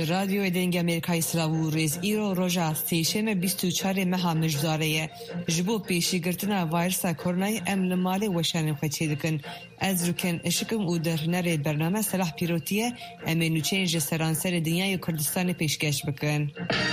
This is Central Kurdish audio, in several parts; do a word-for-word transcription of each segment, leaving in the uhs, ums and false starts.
رادیو دنگ امریکای سلاو ریز ایرو روژا سیشم بیست و چهار ماه مجداره جبو پیشی گرتنا وایرس کرونا ام لمالی وشان خچی دکن از رکن اشکم او در نره برنامه صلاح پیروتیه امینو چینج سرانسر دنیای کردستان پیشکش بکن.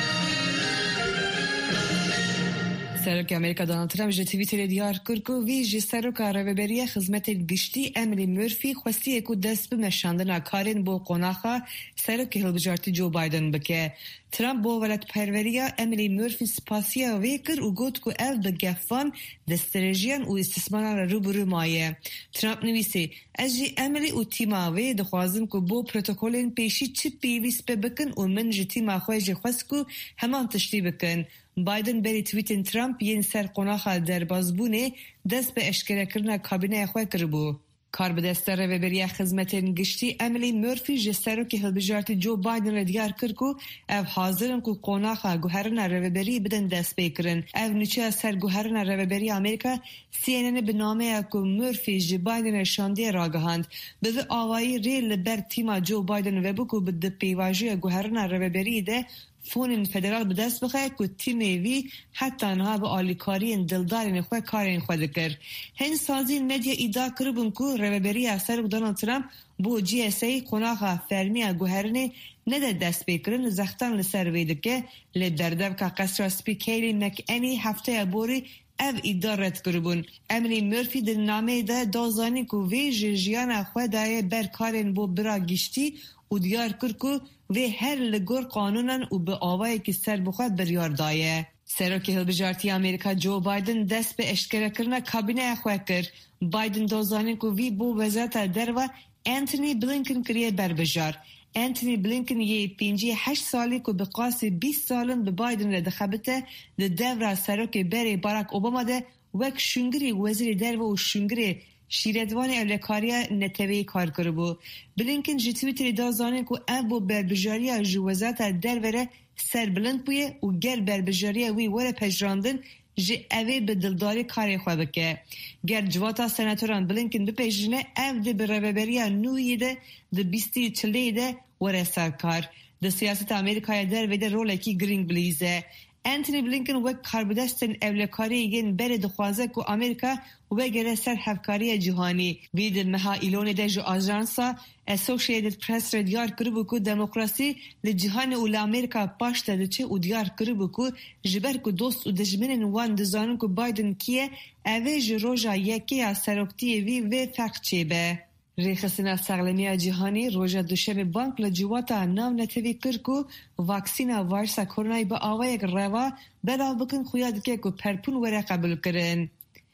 سرک امریکا دونالد ترامپ جه توییتر دیار کرد که وی جه سرک رهبری خدمت گشتی امیلی مورفی خواستی اکو دست به نشاندن کارین با قناخا سرک هلبجارتی جو بایدن بکه. ترامپ با ولد پروریا امیلی مورفی سپاسیا وی کرد و گفت که اف بگفان دسترژیان و استثماران رو برو مایه. ترامپ نویسی از جه امیلی و تیما وی دخوازم که با پروتکولین پیشی چی پیویس بکن و من جه تیما خواه جه خواست که همان تشتی بکن. بایدن بری توییتن ترامپ ین سر قناخا در بازبونه دست به اشکره کرنا کابینه خواه کربو. کار به دستر رهبری خدمت گشتی امیلی مورفی جسترو که هلبجارتی جو بایدن را دیار کرد که او حاضرن که قناخا گوهرن رهبری بدن دست بکرن. او نوچه سر گوهرن رهبری امریکا سی ان ان به نامه که مورفی جو بایدن شانده راگهاند به آوایی ریل بر تیما جو بایدن و بکو به پیواجی گوهرن رهبری ده فون فدرال به دست بخواه که تیمی وی حتی آنها به آلیکاری دلدارین خواه کارین خواه دکر. هن سازین مدیا ایدا کربون که رهبری اثر دونالد ترامپ بو جی اس ای قناخا فرمی گوهرنه نده دست بکرن زختان لسر ویده که لدردب که قصر سپیکیلی مک انی هفته بوری او ایدا رد کربون. امیلی مورفی در نامه ده دازانی که وی جیان خواه دایه بر کارین بو برا گشتی و دیار کرد که وی هر لگور قانونن و به آوایی که سر بخواد بریار دایه. سروک هلبجارتی امریکا جو بایدن دست به اشکره کرنا کابینه خواه کرد. بایدن دوزانه که وی بو وزارت در و انتونی بلینکن کریه بربجار. انتونی بلینکن یه پینجی هشت سالی که به قاس بیست سالن به بایدن رده خبته ده دور سروک بری باراک اوباما ده وک شنگری وزیر در و شنگری شیردوان اولکاریا نتوی کار کربو. بلینکن جی تویتر دازانه که ابو بربجاریا جوازات در وره سر بلند بویه و گر بربجاریا وی وره پجراندن جی اوی به دلداری کاری خواه بکه. گر جواتا سناتوران بلینکن بپیجنه او ده برابریا نویه ده ده بیستی چله ده وره سرکار. ده سیاست امریکای در ویده رولکی گرینگ بلیزه. انتونی بلینکن وک کاربدستن اولکاری ین بر دخوازه که امریکا وگره سر هفکاری جهانی. وید مها ایلون ده جو آژانسا اسوسییتد پرس را دیار کربو که دموکراسی لجهان اول امریکا پاشته ده چه او دیار کربو که جبر که دوست و دجمنن وان دزانن که بایدن کیه اوه جروجا یکی از سرکتی وی و فقط چه به. ریخستن سغلمی جهانی روژا دوشم بانک لجواتا نام نتوی کرد که واکسین وایرس کرونا با آوای روا بلا بکن خویاد که که پرپون وره قبول کرن.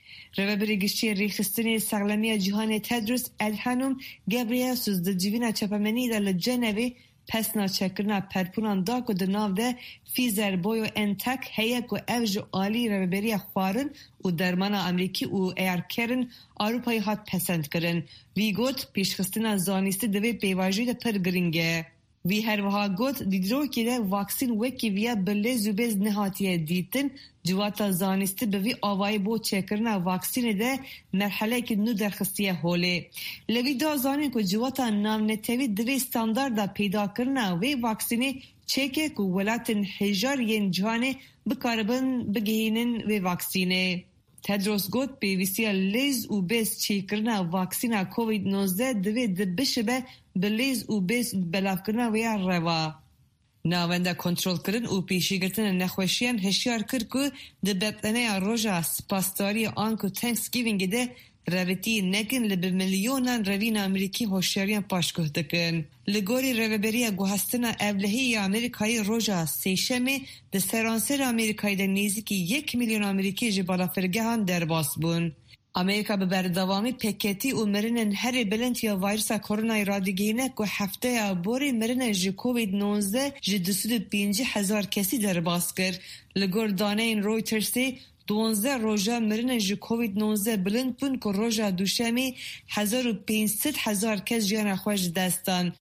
رهبری گشتی ریخستن سغلمی جهانی تدرس ادهانم گابریاسوس د جیوینا چپمنی در لجنوی پس ناچکرنا پرپونان دا که دناو ده فیزر بویو انتک هیک و اوج آلی رهبری خوارن و درمان امریکی و ایر کرن اروپایی هات پسند کرن. وی گوت پیشخستنا زانسته دوی پیواجی ده پر گرینگه. وی هر وها گوت دیدرو که ده واکسین وکی ویا بله زوبز نهاتیه دیتن جواتا زانسته به وی آوای بو چکرنا واکسین ده مرحله که نو درخستیه هوله. لوی دا زانین که جواتا نام نتوی دوی استاندارد پیدا کرنا وی واکسینی چکه که ولاتن حجار ین جهانه بکاربن بگهینن وی واکسینه. تدروس گوت پیویسیا لیز و بیس چی کرنا واکسینا کووید نوزده دوی دبشه به بلیز و بیس بلاف کرنا ویا روا. ناونده کنترل کردن و پیشی گرتن نخوشیان هشیار کرد که دبتنه روژا سپاسداری آنکو تنکسگیوینگ ده رویتی نکن لبه میلیونان روین امریکی هوشیاریان پاشگاه دکن. لگوری روبری گوهستن اولهی امریکایی روژا سیشمی ده سرانسر امریکایی ده نیزی که یک میلیون امریکی جبالا فرگهان در باس بون. امریکا به بردوامی پکتی و مرنن هر بلند یا ویروس کرونا را دیگینه که هفته بوری مرنن جی کووید نوزده جی دوسد پینجی هزار کسی در باس کرد. لگور دانه این رویترسی دوانزده روژا مرنن جی کووید نوزده بلند بون که روژا دوشمی هزار و پینصد هزار کس جیان خوش دستان.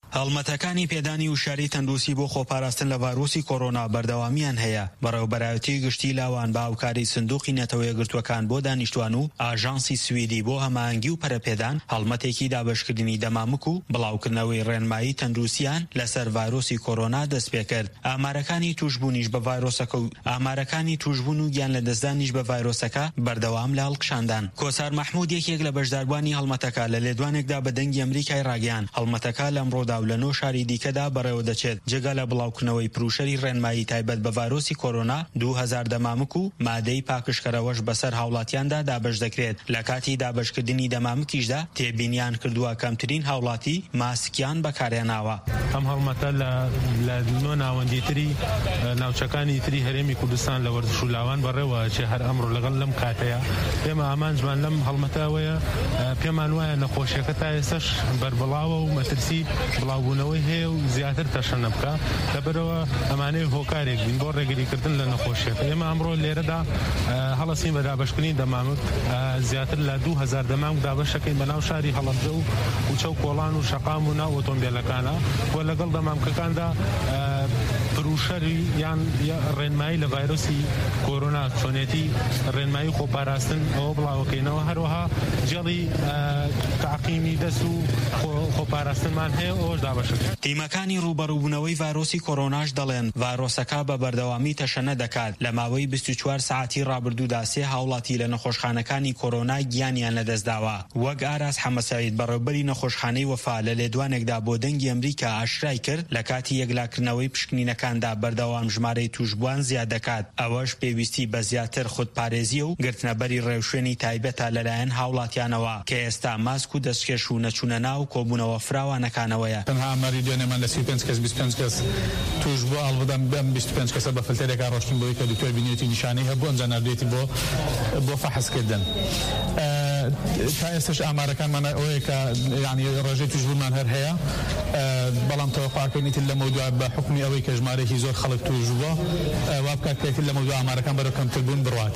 هەڵمەتەکانی پێدانی وشاری تەندروستی بۆ خۆپاراستن لە ڤایرۆسی کۆڕۆنا بەردەوامیان هەیە. بەڕێوەبەرایەتی گشتی لاوان بە هاوکاری سندوقی نەتەوە یەکگرتووەکان بۆ دانیشتوان و ئاژانسی سویدی بۆ هەماهەنگی و پەرەپێدان هەڵمەتێکی دابەشکردنی دەمامک و بڵاوکردنەوەی ڕێنمایی تەندروستیان لەسەر ڤایرۆسی کۆڕۆنا دەست پێ کرد. ئامارەکانی توشبوونیش بە ڤایرۆسەکە و ئامارەکانی توشبوون و گیان لە دەستدانیش بە ڤایرۆسەکە بەردەوام لە هەڵکشاندان. کۆسار مەحموود یەکێک لە بەشداربوانی هەڵمەتەکە لە لێدوانێکدا بە دەنگی ئەمریکای ڕاگەیاند هەڵمەتەکە لەمڕۆدا و لە نۆ شاری دیکەدا بەڕێوە دەچێت. جێگا لە بڵاوکردنەوەی پروشەری ڕێنمایی تایبەت بە ڤایرۆسی کۆڕۆنا دوو هەزار دەمامک و مادەی پاکشکەرەوەش بەسەر هاوڵاتیاندا دابەش دەکرێت. لە کاتی دابەشکردنی دەمامکیشدا تێبینیان کردووە کەمترین هاوڵاتی ماسکیان بەکارهێناوە. ئەم هەڵمەتە لە نۆ ناوەندی تری ناوچەکانی تری هەرێمی کوردستان لە وەرزش و لاوان بەڕێوە چێ هەر ئەمڕۆ لەگەڵ لەم کاتەیە پێمە ئامانجمان لەم هەڵمەتاوەیە پێمان وایە نەخۆشیەکە تا ئێستاش بەربڵاوە و مەترسی بڵاوبوونەوەی هەیە و زیاتر تەشەنە بکە لەبەرەوە ئەمانەی هۆکارێک بین بۆ ڕێگریکردن لە نەخۆشیەکە. ئێمە ئەمڕۆ لێرەدا هەڵەسین بە دابەشکردنی دەمامک زیاتر لە دوو هەزار دەمامک دابەشەکەین بەناو شاری هەڵەبجە و کوچە و کۆڵان و شەقام و ناو ئۆتۆمبیلەکانە و لەگەڵ دەمامکەکاندا پروشەری یان ڕێنمایی لە ڤایرۆسی کۆڕۆنا چۆنێتی ڕێنمایی خۆپاراستن ئەوە بڵاوەکەینەوە. هەروەها جێڵی تعقیمی دەست و خۆپاراستنمان هەیە ئەوەش دابەشەکە. تیمەکانی ڕوبەڕووبوونەوەی ڤایرۆسی کۆڕۆناش دەڵێن ڤایرۆسەکە بە بەردەوامی تەشەنە دەکات. لە ماوەی بیست و چوار ساعتی ڕابردوودا سێ هاوڵاتی لە نەخۆشخانەکانی کۆڕۆنا گیانیان لەدەستداوە. وەک ئاراس حەمەسەعید بەڕێوەبەری نەخۆشخانەی وەفا لە لێدوانێکدا بۆ دەنگی ئەمریکا ئاشرای کرد لە کاتی یەکلاکردنەوەی پشکنینەکاندا بەردەوام ژمارەی توشبووان زیاد دەکات. ئەوەش پێویستی بە زیاتر خودپارێزی و گرتنەبەری ڕێوشوێنی تایبەتە لەلایەن هاوڵاتیانەوە کە ئێستا ماسک و دەستکێش و نەچوونە ناو کۆبوونەوە فراوانەکانەوەیە. تەنها ئاماری دوێنێمان لە سی و پێنج کەس بیست و پێنج کەس توش بووە ئەڵبەدەم بەم بیست و پێنج کەسە بە فلتەرێکا ڕۆشتین بۆی کە دوکتۆر بینێتی نیشانەی هەبوو ئەنجا نردێتی بۆ بۆ فەحسکردن. تا ئێستش ئامارەکانمان ئەوەیە کە یعنی ڕێژەی توشبوونمان هەر هەیە بەڵام تەوەقعەکەینیتر لە مەودوع بە حکمی ئەوەی کە ژمارەیەکی زۆر خەڵک توش بووە وا بکاتێتر لە مەودوع ئامارەکان بەرەو کەمتر بوون بڕوات.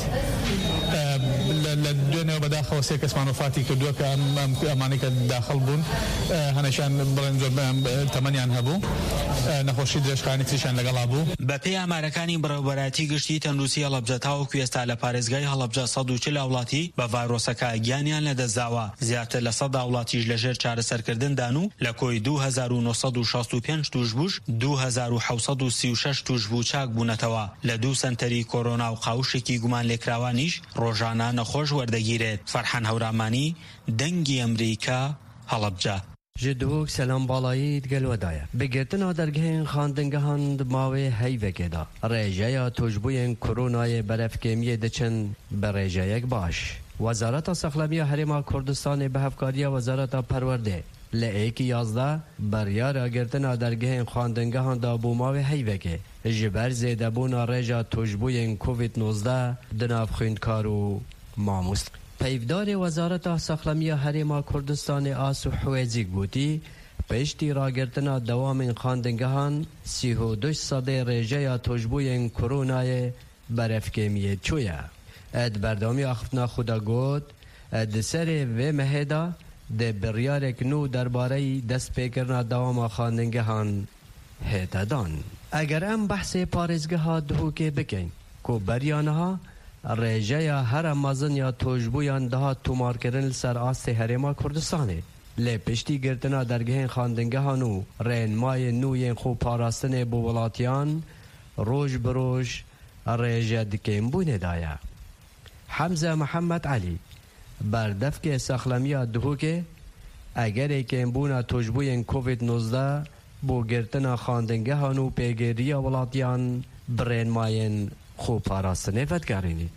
لە دوێنەوە بەداخەوە سێ کەسمان وفاتی کردووە کە ئەمانەی کە داخل بوون هەنەشان بڵێن زۆر تەمەنیان هەبوو نەخۆشی درێژخانی تریشان لەگەڵا بوو. بە پێی ئامارەکانی بەڕێوەبەرایەتی گشتی تەندروستی هەڵەبجە تاوەکو ئێستا لە پارێزگای هەڵەبجە سەد و چل وڵاتی بە ڤایرۆسەکە گیانیان لەدەستداوە. زیاتر لە سەد وڵاتیش لەژێر چارەسەرکردندان و لە کۆی دوو هەزار و نۆ سەد و شەست و پێنج توشبووش دوو هەزار و حەوت سەد و سی و شەش توشبوو چاک بوونەتەوە. لە دوو سەنتەری کۆڕۆنا و قاوشێکی گومان لێکراوانیش ڕۆژانە نەخۆش وەردەگیرێت. فەرحان هەورامانی دەنگی ئەمریکا هەڵەبجە. جدوک سلام بالایی دگلودایە بگرتنا دەرگەهێن خاندنگەهان ماوێ هەیڤێکێدا ڕێژەیە توشبوویên کۆرۆنایê berevkêmiyê diçin bi rêjeyek baş. Wezareta Sexlemiya Herêma Kurdistanê bi hevkariya Wezareta Perwerdê li êkî yazda biryara girtina dergehên xandingehan da bû mavê heyvekê ji ber zêdebûna rêja tûjbûyên covid nozda di nav xwînkar û mamûst. Peyvdarê Wezareta Sexlemiya Herêma Kurdistanê Asû Hewêzî gotî piştî ragirtina dewamên xandingehan sîh û du sedê rêjeya tûjbûyên koronayê berevkêmiyê çûye. Ed berdewamî axiftina xwe de got ed di serê vê mehê de di biryarek nû derbareyî destpêkirina dewama xandingehan hête dan. Eger em behsê parêzgeha dihûkê bikin ku beriya niha rêjeya here mezin ya tûjbûyan dihat tûmarkirin li ser astê Herêma Kurdistanê. Lê piştî girtina dergehên xandingehan û rênmayên nû yên xweparastinê bi welatiyan roj bi roj rêje dikêmbûnê da ye. Hemze Mihemed Elî berdevkê Sexlemiya Duhokê egerê kêmbûna tûjbûyên covid nozda bû girtina xandingehan û pêgêriya welatiyan bi rênmayên xweparastinê vedgerînît.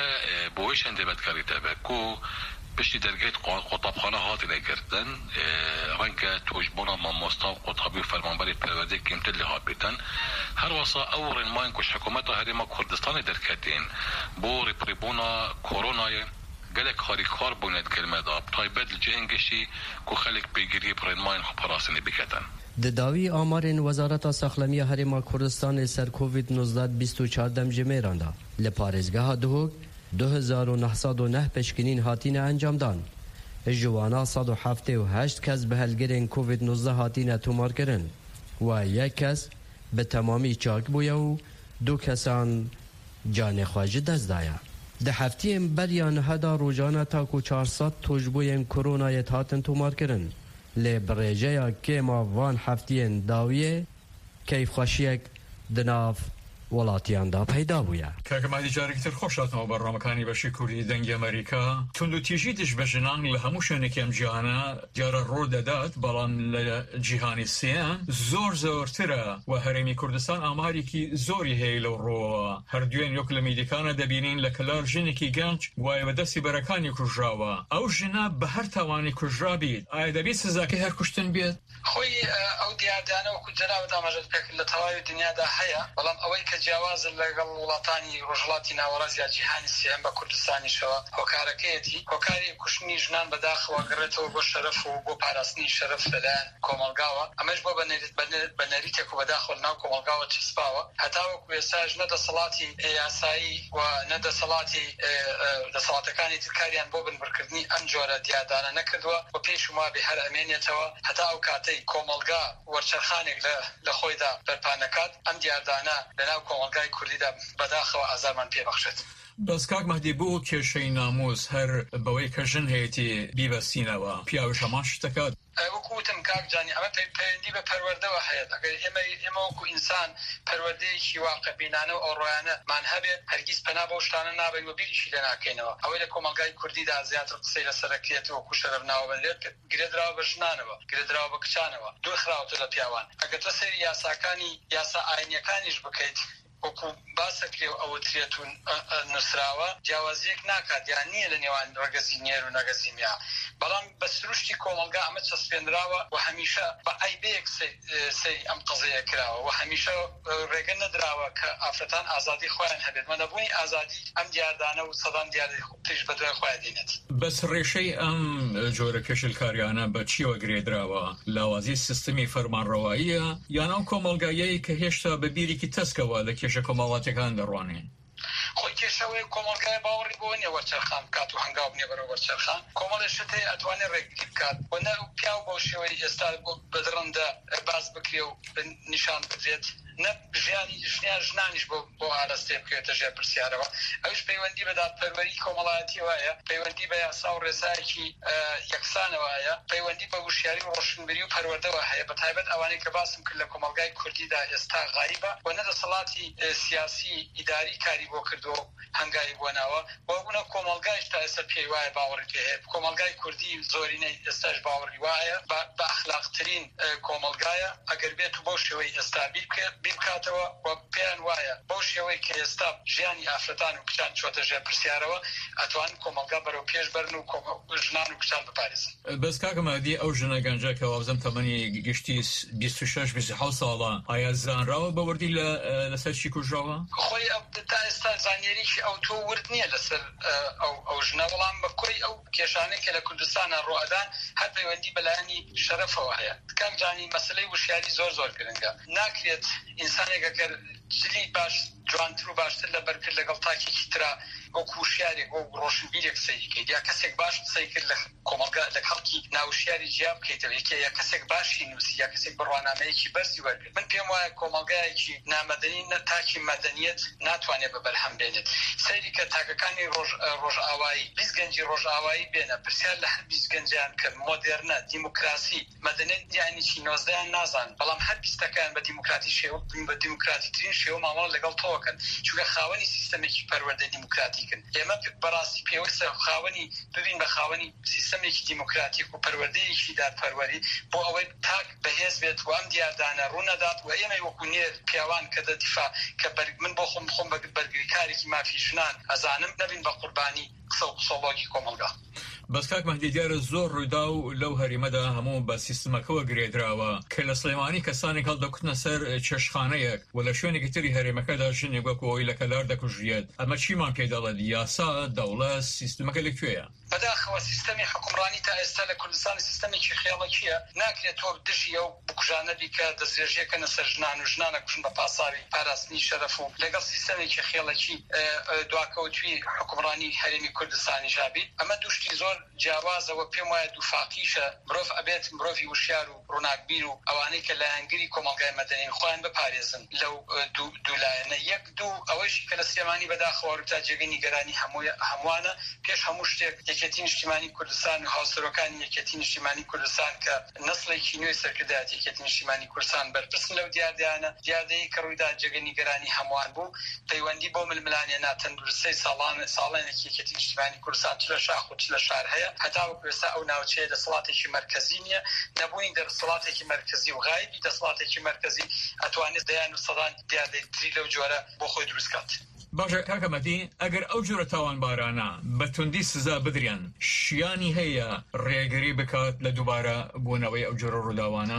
بۆ ئەوەی شەندێ بەدکاریتە بە کۆ پشتی دەرگێت قوتابخانە هاتی لێگرتن ڕەنگە تۆژبوونا مامۆستا و قوتابی و فەرمانبەری پەروەردەی کەمتر لێ هاتبێتن هەروەسا ئەو ڕێنمایان کۆش حکوومەتە هەرێما کوردستانی دەرکەتین بۆ ڕێپڕێبوونا کۆرۆنایە gelek harikar bûne kelme da taybet li cihên giştî ku xelek pêgirî rênmayên xweparastinê biketin. Di dawî amarên Wezareta Sexlemiya Herêma Kurdistanê ser covid nozda bîst û çar dem ji mêran da li parêzgeha Duhok du hezar û neh sed û neh pêşkînîn hatîne encamdan. جوانا صد و هفتاد و هشت کس به هلگرین کووید نوزده هاتین تومار کرن و یک کس به تمامی چاک بویا و دو کسان جان خواج دست دایا. ده هفته بریان هدا روزانه تاکو چهارصد توجبوین کرونا هاتن تومار کرن لی برێژەیە یا کێما وان هەفتیên داویێ کەیف خۆشیەک دناف وڵاتیاندا پەیدا بووە. کاکەمادی جارێکتر خۆشاتەوە بەڕامەکانی بەشی کوردی دەنگی ئەمریکا توندوتیژی دژ بە ژنان لە هەموو شوێنێکی ئەم جیهانە دیارە ڕۆ دەدات، بەڵام لە جیهانی سێیان زۆر زۆرترە و هەرێمی کوردستان ئامارێکی زۆری هەیە لەو ڕۆوە. هەردوێن یەک لە میدیکانە دەبینین لە کەلار ژنێکی گەنج وایە بەدەستی بەرەکانی کوژراوە. ئەو ژنە بە هەر تاوانی کوژرا بیت، ئایا دەبێت سزاکەی هەر کوشتن بێت؟ خۆی ئەو دیاردانە وەکو جەنابەت ئاماژەت پێ کرد لە تەواوی دنیادا هەیە، بەڵام ئەوەی کە جیاوازن لەگەڵ وڵاتانی ڕۆژهەڵاتی ناوەڕاست یا جیهانی سێهەم بە کوردستانیشەوە هۆکارەکەیەتی هۆکاری کوشتنی ژنان بەداخەوە گەڕێتەوە بۆ شەرەف و بۆ پاراستنی شەرەف لەلایەن کۆمەڵگاوە. ئەمەش بۆ بە نەریتێک و بەداخەوە ناو کۆمەڵگاوە چسپاوە، هەتا وەکو ئێستاش نەدەسەڵاتی یاسایی و نەدەسەڵاتی دەسەڵاتەکانی ترکاریان بۆ بنبڕکردنی ئەم جۆرە دیاردانە نەکردووە و پێشم وابێ هەر ئەمێنێتەوە هەتا ئەو کاتەی کۆمەڵگا وەرچەرخانێک لە خۆیدا بەرپانەکات ئەم دیاردانە لەناو کۆمەڵگای کوردیدا بەداخەوە ئازارمان پێبەخشێت. بەس کاک مەهدی بۆ کێشەی ناموس هەر بەوەی کە ژن هەیەی بیبەستینەوە پیاوش هەمان شتەکات؟ وەکوتم کاک جانی ئەمە پەیوەندی بە پەروەردەوە هەیە. ئەگەر ئێمە ئێمە وەکو ئینسان پەروەردەیەکی واقعبینانە و ئەوڕۆیانەمان هەبێت هەرگیز پەنا بەو شتانە نابین و بیریشی لێ ناکەینەوە. ئەوەی لە کۆمەڵگای کوردیدا زیاتر قسەی لەسەرەکرێت وەکو شەرەف ناوەبەندێت گرێدراوە بە ژنانەوە، گرێدراوە بە کچانەوە، دۆخراوەتە لە پیاوان. ئەگەر تۆ سەیری یاساکانی یاسا ئاینیەکانیش بکەیت وەکو باسەکرێ و ئەوە ترێتون نووسراوە جیاوازیەک ناکات یان نییە لە نێوان ڕەگەزی نێر و نەگەزیمیا، بەڵام بە سروشتی کۆمەڵگا ئەمە چەسپێنراوە و هەمیشە بە ئایبەیەک سەی ئەم قزەیە کراوە و هەمیشە ڕێگە نەدراوە کە ئافرەتان ئازادی خۆیان هەبێت. مەدەبوونی ئازادی ئەم دیاردانە و سەدان دیاری تریش بە دوای خۆیان دێنێت. بەس ڕێشەی ئەم جۆرە کێشلکاریانە بە چیوە گرێدراوە؟ لاوازی سیستمی فەرمانڕەواییە یان ئەو کۆمەڵگایەی کە هێشتا بە بیرێکی تەسکەوە لە کێشە کۆمەڵاتەکان دەڕوانێن؟ خۆی کێشەوەی کۆمەڵگای باوەڕی بۆ نیە وەرچەرخان بکات و هەنگاو بنێ بەرەو وەرچەرخان. کۆمەڵێشت هەیە ئەتوانێت ڕێگری بکات و نە پیاو بۆ شێوەی ئێستا بەدڕەندە باز بکرێ و نیشان بدرێت، نە ژیانی ژنیان ژنانیش بۆ بۆ ئاراستێ بکرێتە ژێر پرسیارەوە. ئەوش پەیوەندی بە دادپەروەری کۆمەڵایەتی وایە، پەیوەندی بە یاسا و ڕێزایەکی یەکسانەوەیە، پەیوەندی بە وشیاری و ڕۆشنبیری و پەروەردەوە هەیە، بە تایبەت ئەوانەی کە باسم کرد لە کۆمەڵگای کوردیدا ئێستا غایبە و نەدەسەڵاتی سیاسی ئیداری کاری بۆ کردو هەنگایی بوونەوە و بوونە کۆمەڵگایش تا ئێستا پێی وایە باوەڕی پێ هەیە. کۆمەڵگای کوردی زۆرینەی ئێستاش باوەڕی وایە بە ئەخلاقترین کۆمەڵگایە ئەگەر بێت و بۆ شێوەی ئێستا بیبکاتەوە و پێیان وایە بەو شێوەی کە ئێستا ژیانی ئافرەتان و کچان چۆتە ژێر پرسیارەوە ئەتوانن کۆمەڵگا بەرەو پێش بەرن و ژنان و کچان بپارێزن. بەس کاک مەهدی ئەو ژنە گەنجە کە وابزەم تەمەنی گشتی بیست و شەش بیست و حەوت ساڵە ئایا زانراوە بە وردی لەسەر چی کوژراوە؟ خۆی تا ئێستا زانیاریی ئەو تۆ ورد نییە لەسەر ئەو ژنە، بەڵام بە کوڕی ئەو کێشانەی کە لە کوردستانە ڕۆئەدان هەر پەیوەندی بەلایانی شەرەفەوە هەیە. کاک جانی مەسەلەی وشیاری زۆر زۆر گرنگە. ناکرێت ئینسانێکە کە جلی باش جوانتر و باشتر لە بەرکرد لەگەڵ تاکێکی ترا وەکو وشیارێک بۆ ڕۆشنبیرێک سەیکەیت یا کەسێک باش سەی کرد لە کۆمەڵگا لە خەڵکی ناوشیاری جیا بکەیتەوە یا کەسێک باشی نووسی یا کەسێک بڕوانامەیەکی بەرزی وەرگرت. من پێم وایە کۆمەڵگایەکی نامەدەنی نە تاکی مەدەنیەت ناتوانێت بە بەرهەم بێنێت. سەیری کە تاکەکانی ڕۆژئاوایی بیست گەنجی ڕۆژئاوایی بێنە پرسیار لە هەر بیست گەنجیان کە مۆدێرنە دیموکراسی مەدەنیت دیانیی نۆزدەیان نازان، بەڵام هەر بیستەکان بە دیموکراتی شێوە بە دیموکراتی ترین شێوە مامەڵە لەگەڵ تۆکەن چونکە خاوەنی سیستەمێکی پەروەردەی دیموکراتیکن. ئێمە بەڕاستی پێویستە خاوەنی ببین بە خاوەنی سیستەمێکی دیموکراتیک و پەروەردەیەکی دادپەروەری بۆ ئەوەی تاک بەهێز بێت و ئەم دیاردانە ڕوونەدات و ئێمە وەکو نێر پیاوان کە دەدیفا کە من بۆ خۆم خۆم بەرگری کارێکی مافی ژنان ئەزانم نەبین بە قوربانی قسە و قسەڵۆکی کۆمەڵگا. بەس کاک مەهدی دیارە زۆر ڕوودا و لەو هەریمەدا هەموو بە سیستمەکەوە گرێدراوە کە لە سلێمانی کەسانێک هەڵدەکوتنە سەر چێشخانەیەک و لە شوێنێکی تری هەرێمەکەدا ژنێک وەکو ئەوی لە کەلار دەکوژێت. ئەمە چیمان پێ دەڵێت؟ یاسا، دەوڵەت، سیستمەکە لەکوێیە؟ بەداخەوە سیستەمی حکومڕانی تا ئێستا لە کوردستان سیستەمێکی خێڵەکیە. ناکرێت تۆ دژی ئەو بکوژانە بیکە دەستێژیەکەنە سەر ژنان و ژنانە کوژن بە پاساوی پاراستنی شەرەف و لەگەڵ سیستەمێکی خێڵەکی دواکەوتوی حکومڕانی هەرێمی کوردستانی ژابیت. ئەمە دوشتی زۆر زۆر جیاوازەوە پێم وایە دووفاقیشە مرۆڤ ئەبێت مرۆڤی وشیار و ڕووناکبیر و ئەوانەی کە لایەنگری کۆمەڵگای مەدەنیین خۆیان بپارێزن لەو دوولایەنە. یەک دوو ئەوەیشی کە لە سلێمانی بەداخەوە تا جێگەی نیگەرانی هەمووانە پێش هەموو شتێک یەکێتی نیشتیمانی کوردستان و هاوسەرۆکانی یەکێتی نیشتیمانی کوردستان کە نسڵێکی نوێی سەرکردایەتی یەکێتی نیشتیمانی کوردستان بەرپرسن لەو دیاردەیانە دیاردەیە کە ڕوویدا جێگەی نیگەرانی هەمووان بوو پەیوەندی بۆ ململانێنا تەندروستەی ساڵان ساڵێنێکی یەکێتی نیشتیمانی کوردستان چ لە شاخ و چ لە شار هەیە هەتا وەکو ئێستا ئەو ناوچەیە دەسەڵاتێکی مەرکەزی نییە نەبوونی دەسەڵاتێکی مەرکەزی و غایبی دەسەڵاتێکی مەرکەزی ئەتوانێت دەیان و سەدان دیاردەی تری لەو جۆرە بۆ خۆی دروستکات. باشە کاکە مەدی ئەگەر ئەو جۆرە تاوانبارانە بە توندی سزا بدرێن شیانی هەیە ڕێگەری بکات لە دووبارە بوونەوەی ئەو جۆرە ڕووداوانە؟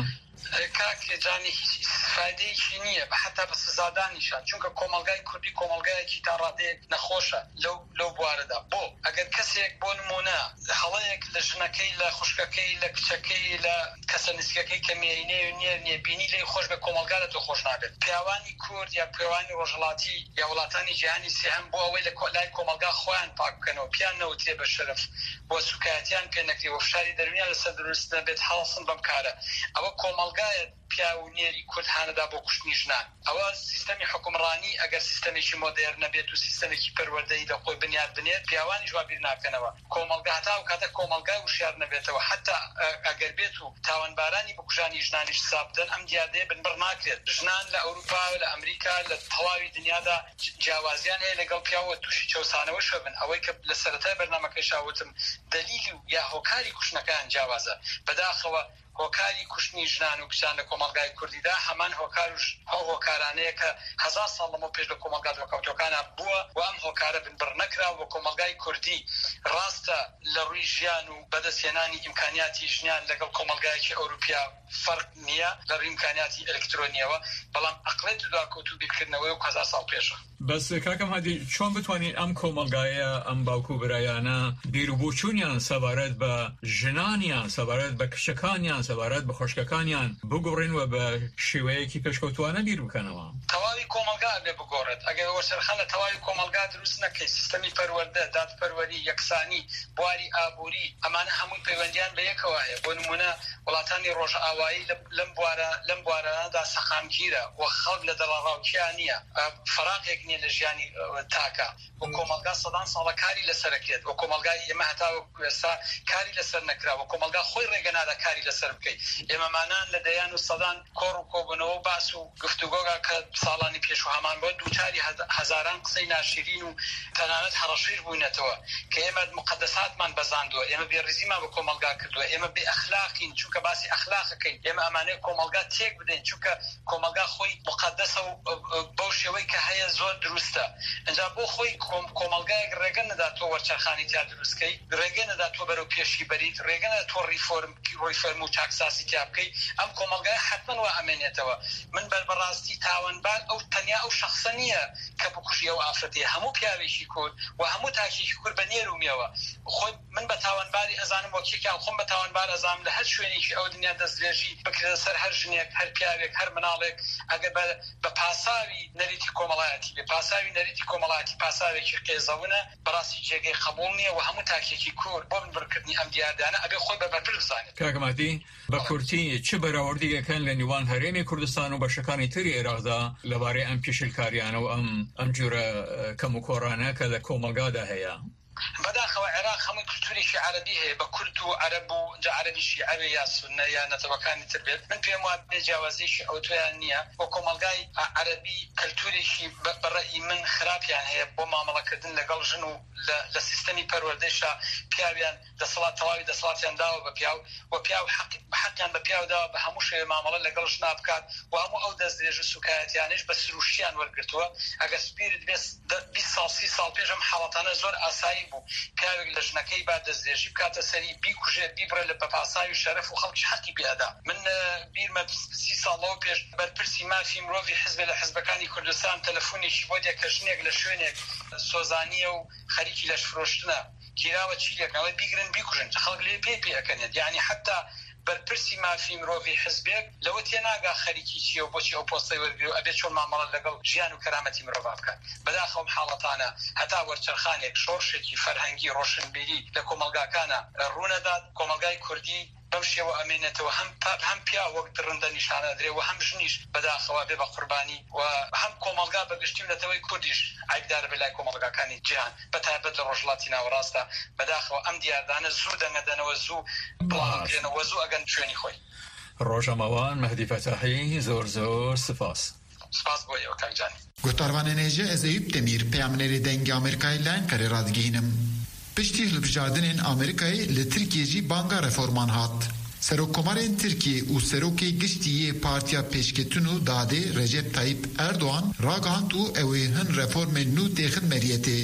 کاکێ جانی هیچ فایدەیەکی نییە بە حتا بە سزادانیشان چونکە کۆمەلگای کوردی کۆمەلگایەکی تا ڕادێ نەخۆشە لەو لەو بوارەدا بۆ ئەگەر کەسێک بۆ نمونە هەڵەیەک لە ژنەکەی لە خوشکەکەی لە کچەکەی لە کەسە نزیکەکەی کە مێینێ و نێر نیە بینی لێی خۆش بە کۆمەلگا تۆ خۆش نابێت. پیاوانی کورد یا پیاوانی ڕۆژهەڵاتی یا وڵاتانی جیهانی سێهەم بۆ ئەوەی لە لای کۆمەلگا خۆیان پاک بکەنەوە پیان نەوتێ بە شەرف بۆ سوکایەتیان پێ نەکرێ و فشاری دەرونیان لەسەر دروست نەبێت هەڵسن بەم کارە ئەوە کۆمەلگایە پیا و نێری کورد هانەدا بۆ کوشتنی ژنان. ئەوە سیستەمی حکومڕانی ئەگەر سیستەمێکی مۆدێرن نەبێت و سیستەمێکی پەروەردەی لە خۆی بنیاد بنێت پیاوانی جوابیر ناکەنەوە کۆمەلگا هەتا و کاتە کۆمەلگای وشیار نەبێتەوە حتا ئەگەر بێت و تاوانبارانی بکوژانی ژنانیش حساب بدەن ئەم دیاردەیە بنبڕ ناکرێت. ژنان لە ئەوروپا و لە ئەمریکا لە تەواوی دنیادا جیاوازیان هەیە لەگەڵ پیاوە تووشی چەوسانەوە شەبن ئەوەی کە لە سەرەتای بەرنامەکەیشا وتم دەلیلی و یا هۆکاری کوشتنەکەیان جیاوازە بەداخەوە هۆکاری کوشتنی ژنان و کچان لە کۆمەلگای کوردیدا هەمان هۆکاروش ئەو هۆکارانەیە کە هەزار ساڵ لەمەوە پێش لە کۆمەلگا دۆکەوتەکانە بووە و ئەم هۆکارە بنبڕ نەکرا و کۆمەلگای کوردی ڕاستە لە ڕووی ژیان و بەدەستهێنانی ئیمکانیاتی ژنیان لەگەڵ کۆمەلگایەکی ئەوروپیا فەرق نییە لە ڕووی ئیمکانیاتی ئەلکترۆنیەوە بەڵام عەقڵێت و داکەوت و بیرکردنەوەی و هەزار ساڵ پێشە. بەس کاکەم هادی چۆن بتوانین ئەم کۆمەلگایە ئەم باوکو برایانە بیرروبوچوونیان سەبارەت بە ژنانیان سەبارەت بە کچەکانیان سەبارەت بە خوشکەکانیان بگۆڕێنەوە بە شێوەیەکی پێشکەوتوانە بیر بکەنەوە؟ تەواوی کۆمەلگا بێ بگۆڕێت ئەگەر وەسەرخان لە تەواوی کۆمەلگا دروست نەکەی سیستەمی پەروەردە دادپەروەری یەکسانی بواری ئابووری ئەمانە هەمووی پەیوەندیان بە یەکەوە هەیە. بۆ نمونە وڵاتانی ڕۆژئاوایی لەم بوارە لەم بوارانەدا سەخامگیرە و خەڵک لە دەڵاڕاوکیان نییە فەراقێک نییە لە ژیانی تاکە و کۆمەلگا سەدان ساڵە کاری لەسەرەکرێت و کۆمەلگای ئێمە هەتا ئێستا کاری لەسەر نەکراوە کۆمەلگا خۆی ڕێگەنادا کاری لەسەر بکەیت. ئێمەمانان لە دەیان و سەدان کۆڕ و کۆبوونەوە باس و گفتوگۆگا کە ساڵانی پێش و هەمان بۆ دووچاری هەزاران قسەی ناشرین و تەنانەت هەڕەشیر بووینەتەوە کە ئێمە مقدساتمان بەزاندووە ئێمە بێڕیزیمان بە کۆمەلگا کردووە ئێمە بێ ئەخلاقین چونکە باسی ئەخلاقەکەین ئێمە ئەمانەیە کۆمەلگا تێک بدەین چونکە کۆمەلگا خۆی مقدسە و بەو شێوەی کە هەیە زۆر دروستە. ئەنجا بۆ خۆی کۆمەلگایەک ڕێگە نەدا تۆ وەرچەرخانی تیا دروستکەی ڕێگە نەدا تۆ بەرەو پێشی بەریت ڕێگە نەدا تۆ ریفۆرم ڕیفۆرم و چاکساسی تیا بکەی ئەم کۆمەلگای حتمەن وا ئەمێنێتەوە. من بەربەڕاستی تاوانبار ئەو تەنیا ئەو شەخصە نییە کە بکوژی ئەو ئافرەتەیە هەموو پیاوێکی کورد و هەموو تاکێکی کورد بە نێر و میەوە خۆی من بە تاوانباری ئەزانم وەکیێکیان خۆم بە تاوانبار ئەزانم لە هەر شوێنێکی ئەو دنیا دەستێژی بکرێتە سەر هەر ژنێک هەر پیاوێک هەر مناڵێک ئەگەر بە پاساوی نەریتی کۆمەڵایەتی بێ پاساوی نەریتی کۆمەڵایەتی پاساوێکی قێزەونە بەڕاستی جێگەی قبوڵ نییە و هەموو تاکێکی کورد بۆ بنبڕکردنی ئەم دیاردانە ئەبێ خۆی بە بەرپرس بزانێت. کاکە مەدی بە کورتی چ بەراوردیەکەن لە نێوان هەرێمی کوردستان و بەشەکانی تری عێراقدا لەبارەی ئەم پیشلکاریانە و ئەم ئەم جۆرە کەم و کۆڕانە کە لە کۆمەلگادا هەیە؟ بەداخەوە عێراق هەمووی کولتوریشی عەرەبی هەیە بە کورد و عەرەب و عەرەبیشی عەرەبی یا سوننە یا نەتەوەکانی تر بێت. من پێم وایە بێجیاوازیشی ئەو تۆیان نییە بۆ کۆمەلگای عەرەبی کولتوریشی بەڕێی من خراپیان هەیە بۆ مامەڵەکردن لەگەڵ ژن و لە سیستەمی پەروەردەیشا پیاویان دەسەڵات تەواوی دەسەڵاتیان داوە بە پیاو و پیاو حەقیان بە پیاو داوە بە هەموو شێوە مامەڵە لەگەڵ ژنا بکات و هەموو ئەو دەستدرێژ و سوکایەتیانش بە سروشتیان وەرگرتووە. ئەگەر سپیرت بێت بیست ساڵ سی ساڵ پێش ئەم حاڵەتانە زۆر ئاسایی بوو پیاوێک لە ژنەکەی با دەستدرێژی بکاتە سەری بیکوژێت بیبڕێ لە بەپاساوی شەرەف و خەڵکی حەقی پێدا. من بیرمە سی ساڵەوە پێش بەرپرسی مافی مرۆڤی حزب لە حزبەکانی کوردستان تەلەفۆنێکی بۆ دیە کە ژنێک لە شوێنێک سۆزانیە و خەریکی لەش فرۆشتنە گیراوە چیلێکەوە بیگرن بیکوژن خەڵک لێ پێ پێەکەنێت یعنی حتا بەرپرسی مافی مرۆڤی حزبێک لەوە تێناگا خەریکی چیە و بۆچی ئەو پۆستەی وەرگری و ئەبێت چۆن مامەڵە لەگەڵ ژیان و کەرامەتی مرۆڤ بکات. بەداخەوم حاڵەتانە هەتا وەرچەرخانێک شۆڕشێکی فەرهەنگی ڕۆشنبیری لە کۆمەلگاکانە ڕوونەدات. کۆمەلگای کوردی بەم شێوە ئەمێنێتەوە هەم هەم پیا وەک درڕندە نیشانە درێ و هەم ژنیش بەداخەوە بێ بە قوربانی و هەم کۆمەلگا بەگشتی و نەتەوەی کوردیش ئایبدارە بەلای کۆمەلگاکانی جیهان بەتایبەت لە ڕۆژهەڵاتی ناوەڕاستە. بەداخەوە ئەم دیاردانە زوو دەنگەدەنەوە زوو بڵاوکرێنەوە زوو ئەگەن شوێنی خۆی. ڕۆژەمەوان مەهدی فەتاحی زۆر زۆر سپاس. سپاس بۆ ئێوە کاکجانی. گوتارvanê ez Eyüp Demir peyamnerê dengê Amerîkayê li Enqerê radîgihînim. Piştî hilbijartinên Amerîkayê li Tirkiye jî banga reforman hat. Serokkomarên Tirkiye û serokê giştiyê Partiya Pêşketin û Dadê Recep Tayyip Erdoğan ragihand û ew ê hin reformên nû têxin meriyetê.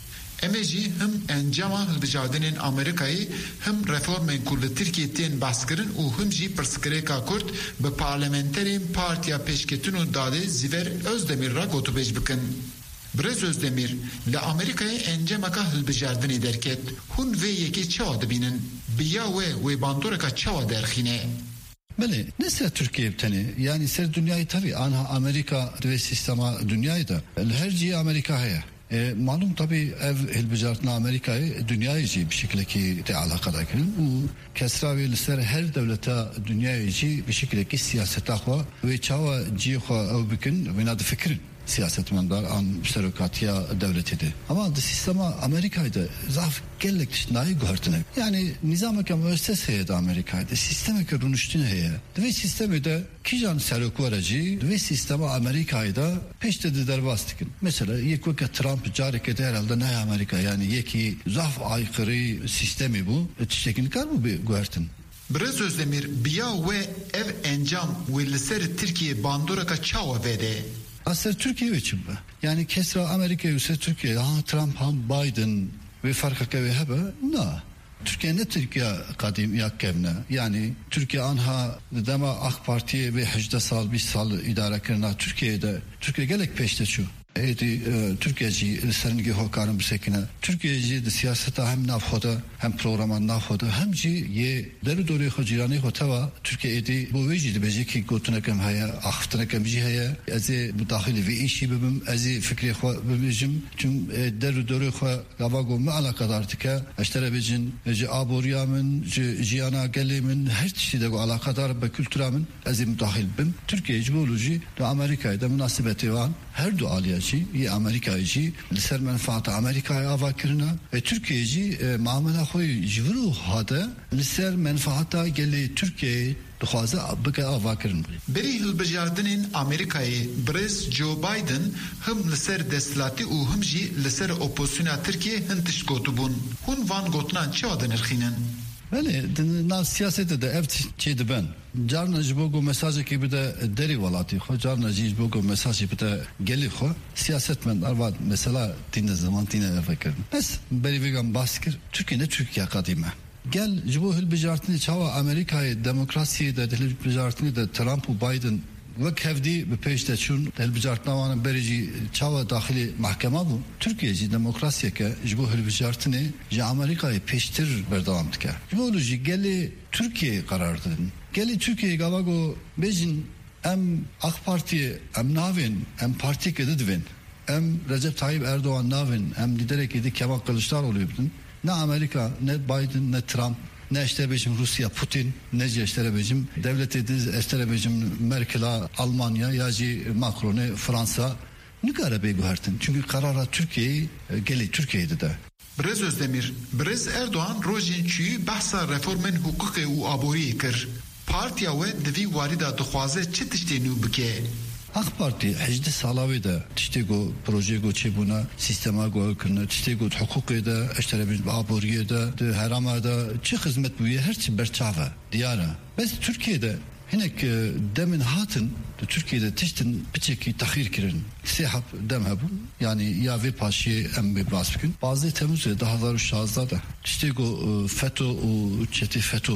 Em ê jî him encama hilbijartinên Amerîkayê him reformên ku li Tirkiye tên behskirin û him jî pirsgirêka Kurd bi parlamenterên Partiya Pêşketin û Dadê Ziver Özdemir ra gotûbêj bikin. Birêz Özdemir li Amerîkayê encameka hilbijartinê derket. Hûn vê yekê çawa dibînin? Biya we wê bandoreka çawa derxîne? Bele ne ser Türkiye tane yani ser dünyayı tabii anha Amerika ve sistema dünyayı da her şey Amerika heye. E, malum tabii ev hilbijartına Amerika'yı dünyayı bir şekilde ki de alakadar kirin. Bu kesra ve ser her devlete dünyayı bir şekilde ki siyaset akva ve çava cihwa ev bikin ve nadı fikrin. Siyasetmendar an serokatiya devletiydi. Ama da sistema Amerika'ydı. Zaf gellek dışındayı gördüğüne. Yani nizam-ı müesses heyede Amerika'ydı. Sisteme ki runuştun heye. Ve sistemi de kijan seroku aracı ve sistema Amerika'ydı peşte de derbastıkın. Mesela yekveke Trump cariketi herhalde ne Amerika yani yeki zaf aykırı sistemi bu. Çiçekin kar mı bir gördün? Birêz Özdemir biya ve ev encam ve li ser Tirkiye bandoreka çawa vede. Aslında Türkiye için mi? Yani kesra Amerika ise Türkiye, ha Trump ham Biden ve farkı ve hebe ne? Türkiye ne Türkiye kadim yakkemne? Yani Türkiye anha dema AK Parti'ye ve hecde sal bir sal idare kırna Türkiye'de Türkiye gelek peşte şu. Edi Türkiye'ci seninki hokarın bir sekine. Türkiye'ci de siyasete hem nafhoda hem programa nafhoda hem ci ye deri doğru hocirani hotava Türkiye edi bu vecidi beceki gotunakem haya ahtanakem ji haya ezi bu dahili ve işi bim ezi fikri bimjim tüm deri doğru gavago mu alakadar tika eştere becin ci aboriyamın ci jiyana gelimin her şeyde alakadar be kültüramın ezi dahil bim Türkiye'ci buluji de Amerika'da münasebeti var her dualiyacı iyi Amerika'yı ser menfaatı Amerika'ya avakirina ve Türkiye'ci muamele koyu jivru hada ser menfaata gele Türkiye duhaza baka avakirin. Beri hilbijartinên Amerika'yı Birêz Joe Biden him li ser desthilatî û him jî li ser opozisyona Tirkiye hin tişt gotibûn. Hûn van gotinan çawa dinirxînin? Veli, na siyasette de ev çeydi ben. Carna jibogo mesajı gibi de deri valati xo, carna jibogo mesajı gibi de geli xo. Siyasetmen arvad mesela dine zaman dine fikir. Bes beri vegan baskır Türkiye ne Türkiye kadime. Gel jibo hilbijartini çava Amerika'yı demokrasiyi de hilbijartini de Trump u Biden ve kevdi bir peşte çün hilbijartnavanın berici çava dahili mahkeme bu. Türkiye'ci demokrasiye ke jibo hilbijartini ji Amerika'yı peştir berdevam dike. Jibo ji geli Türkiye karardın. Geli Türkiye gavago bejin em AK Parti em navin em parti kedidvin em Recep Tayyip Erdoğan navin em liderek idi Kemal Kılıçdaroğlu ibdin. Ne Amerika ne Biden ne Trump ne işte bejim Rusya Putin ne işte bejim devlet ediz işte bejim Merkel Almanya yaci Macron Fransa ne kadar bey gühertin çünkü karara Türkiye'yi geli Türkiye'de de. Birêz Özdemir Birêz Erdoğan rojên çûyî behsa reformên hukukê û aboriyê kir. Partiya we divî warîda dixwaze çi tiştê nû bike? AK Parti hecde salavi de tiştê go proje go çêbûna sistema go kirine tiştê go hukukê de eştere bir aboriyê de de herama da çi hizmet bûye her çi berçava diyara. Bes Türkiye'de hinek demin hatın Türkiye'de tiştin biçeki tahir kirin. Sehap dem hebun. Yani ya ve paşi em be basbükün. Bazı Temmuz'da daha da şahızda da. İşte go FETÖ o çeti FETÖ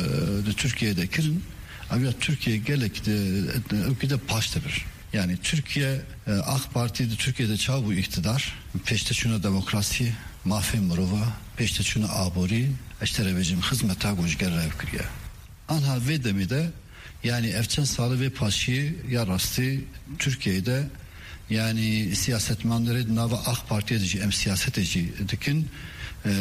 de Türkiye'de kirin. Ama Türkiye gelek de ülkede paşta bir. Yani Türkiye AK Parti'de Türkiye'de çağ bu iktidar. Peşte şuna demokrasi, mafya mırova, peşte şuna abori, eştere becim hizmeta gojger revkiriye. آنها وی دمیده yani efçen salı ve paşi ya rastı Türkiye'de yani siyasetmenleri nava AK Parti edici em siyaset edici dikin e,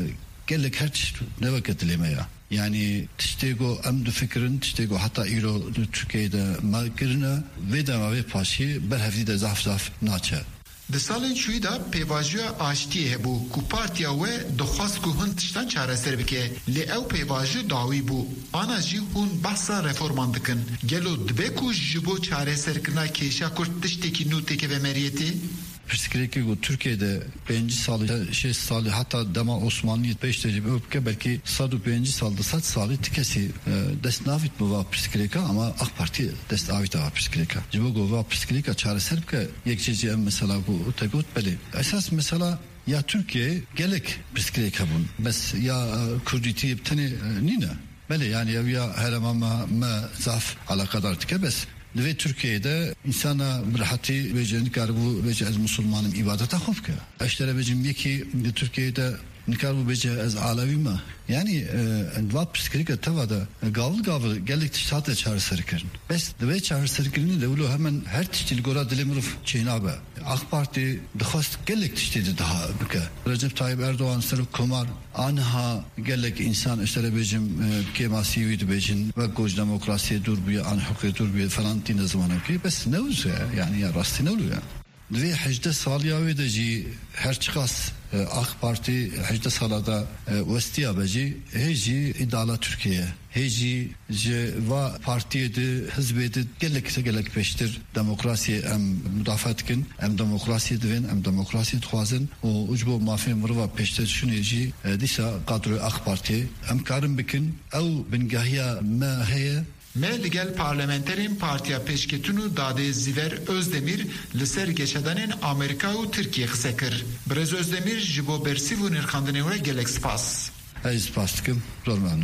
gelek her ne vakit ya yani tiştego em de fikrin tiştego hatta iro Türkiye'de magirne ve de ve paşi berhevdi de zaf zaf naçe. Di salên çûyî da pêvajiya aştiyê hebû ku partiya we dixwast ku hûn tiştan çareser bike lê ew pêvajî dawî bû ana jî hûn behsa reforman dikin gelo dibe ku ji bo çareserkirina kêşa Kurd tiştekî nû têke vemeriyetê Psikolojik Türkiye'de beşinci salı şey salı hatta dema Osmanlı beş derece öpke belki sadu beşinci salda saç salı tikesi desnavit bu var psikolojik ama AK Parti desnavit var psikolojik. Cibo var psikolojik çaresel ki yekçeci mesela bu tegot beli. Esas mesela ya Türkiye gelek psikolojik bun. Bes ya Kurditi tane nina. Beli yani ya her ama ma zaf alakadar tike bes. Ve Türkiye'de insana rahati ve cennikar bu ve az Müslümanım ibadete hofka. Eşlere becim ki Türkiye'de nikar bu bece az alavi mi? Yani va psikolojik tavada gavul gavul gelik tiştate çağrısırkırın. Bes ve çağrısırkırını da ulu hemen her tiştil gora dilimruf çeynabe. AK Parti dıkhast gelik tiştedi daha bike. Recep Tayyip Erdoğan sırf kumar anha gelek insan eşlere becim kemasiydi becin ve goj demokrasiye durbuya an hukuk durbuya falan dine zamanı ki bes ne oluyor yani ya rastı ne oluyor? Ve hecde salya ve de ji her çıkas AK Parti hecde salada vestiya beci heci idala Türkiye heci je va partiyedi hizbedi gelek gelek peştir demokrasiye em müdafaatkin em demokrasiye divin em demokrasiye tuhazın o ucbo mafim vurva peştir şunu ji disa kadro AK Parti em karım bikin ev bingahiya ma heye Me ligel parlamenterin partiya peşketunu dade Ziver Özdemir li ser geçedanên Amerika û Tirkiye qise kir. Birêz Özdemir ji bo bersiv û nirxandinê we gelek spas. Ez spas dikim zor memnun.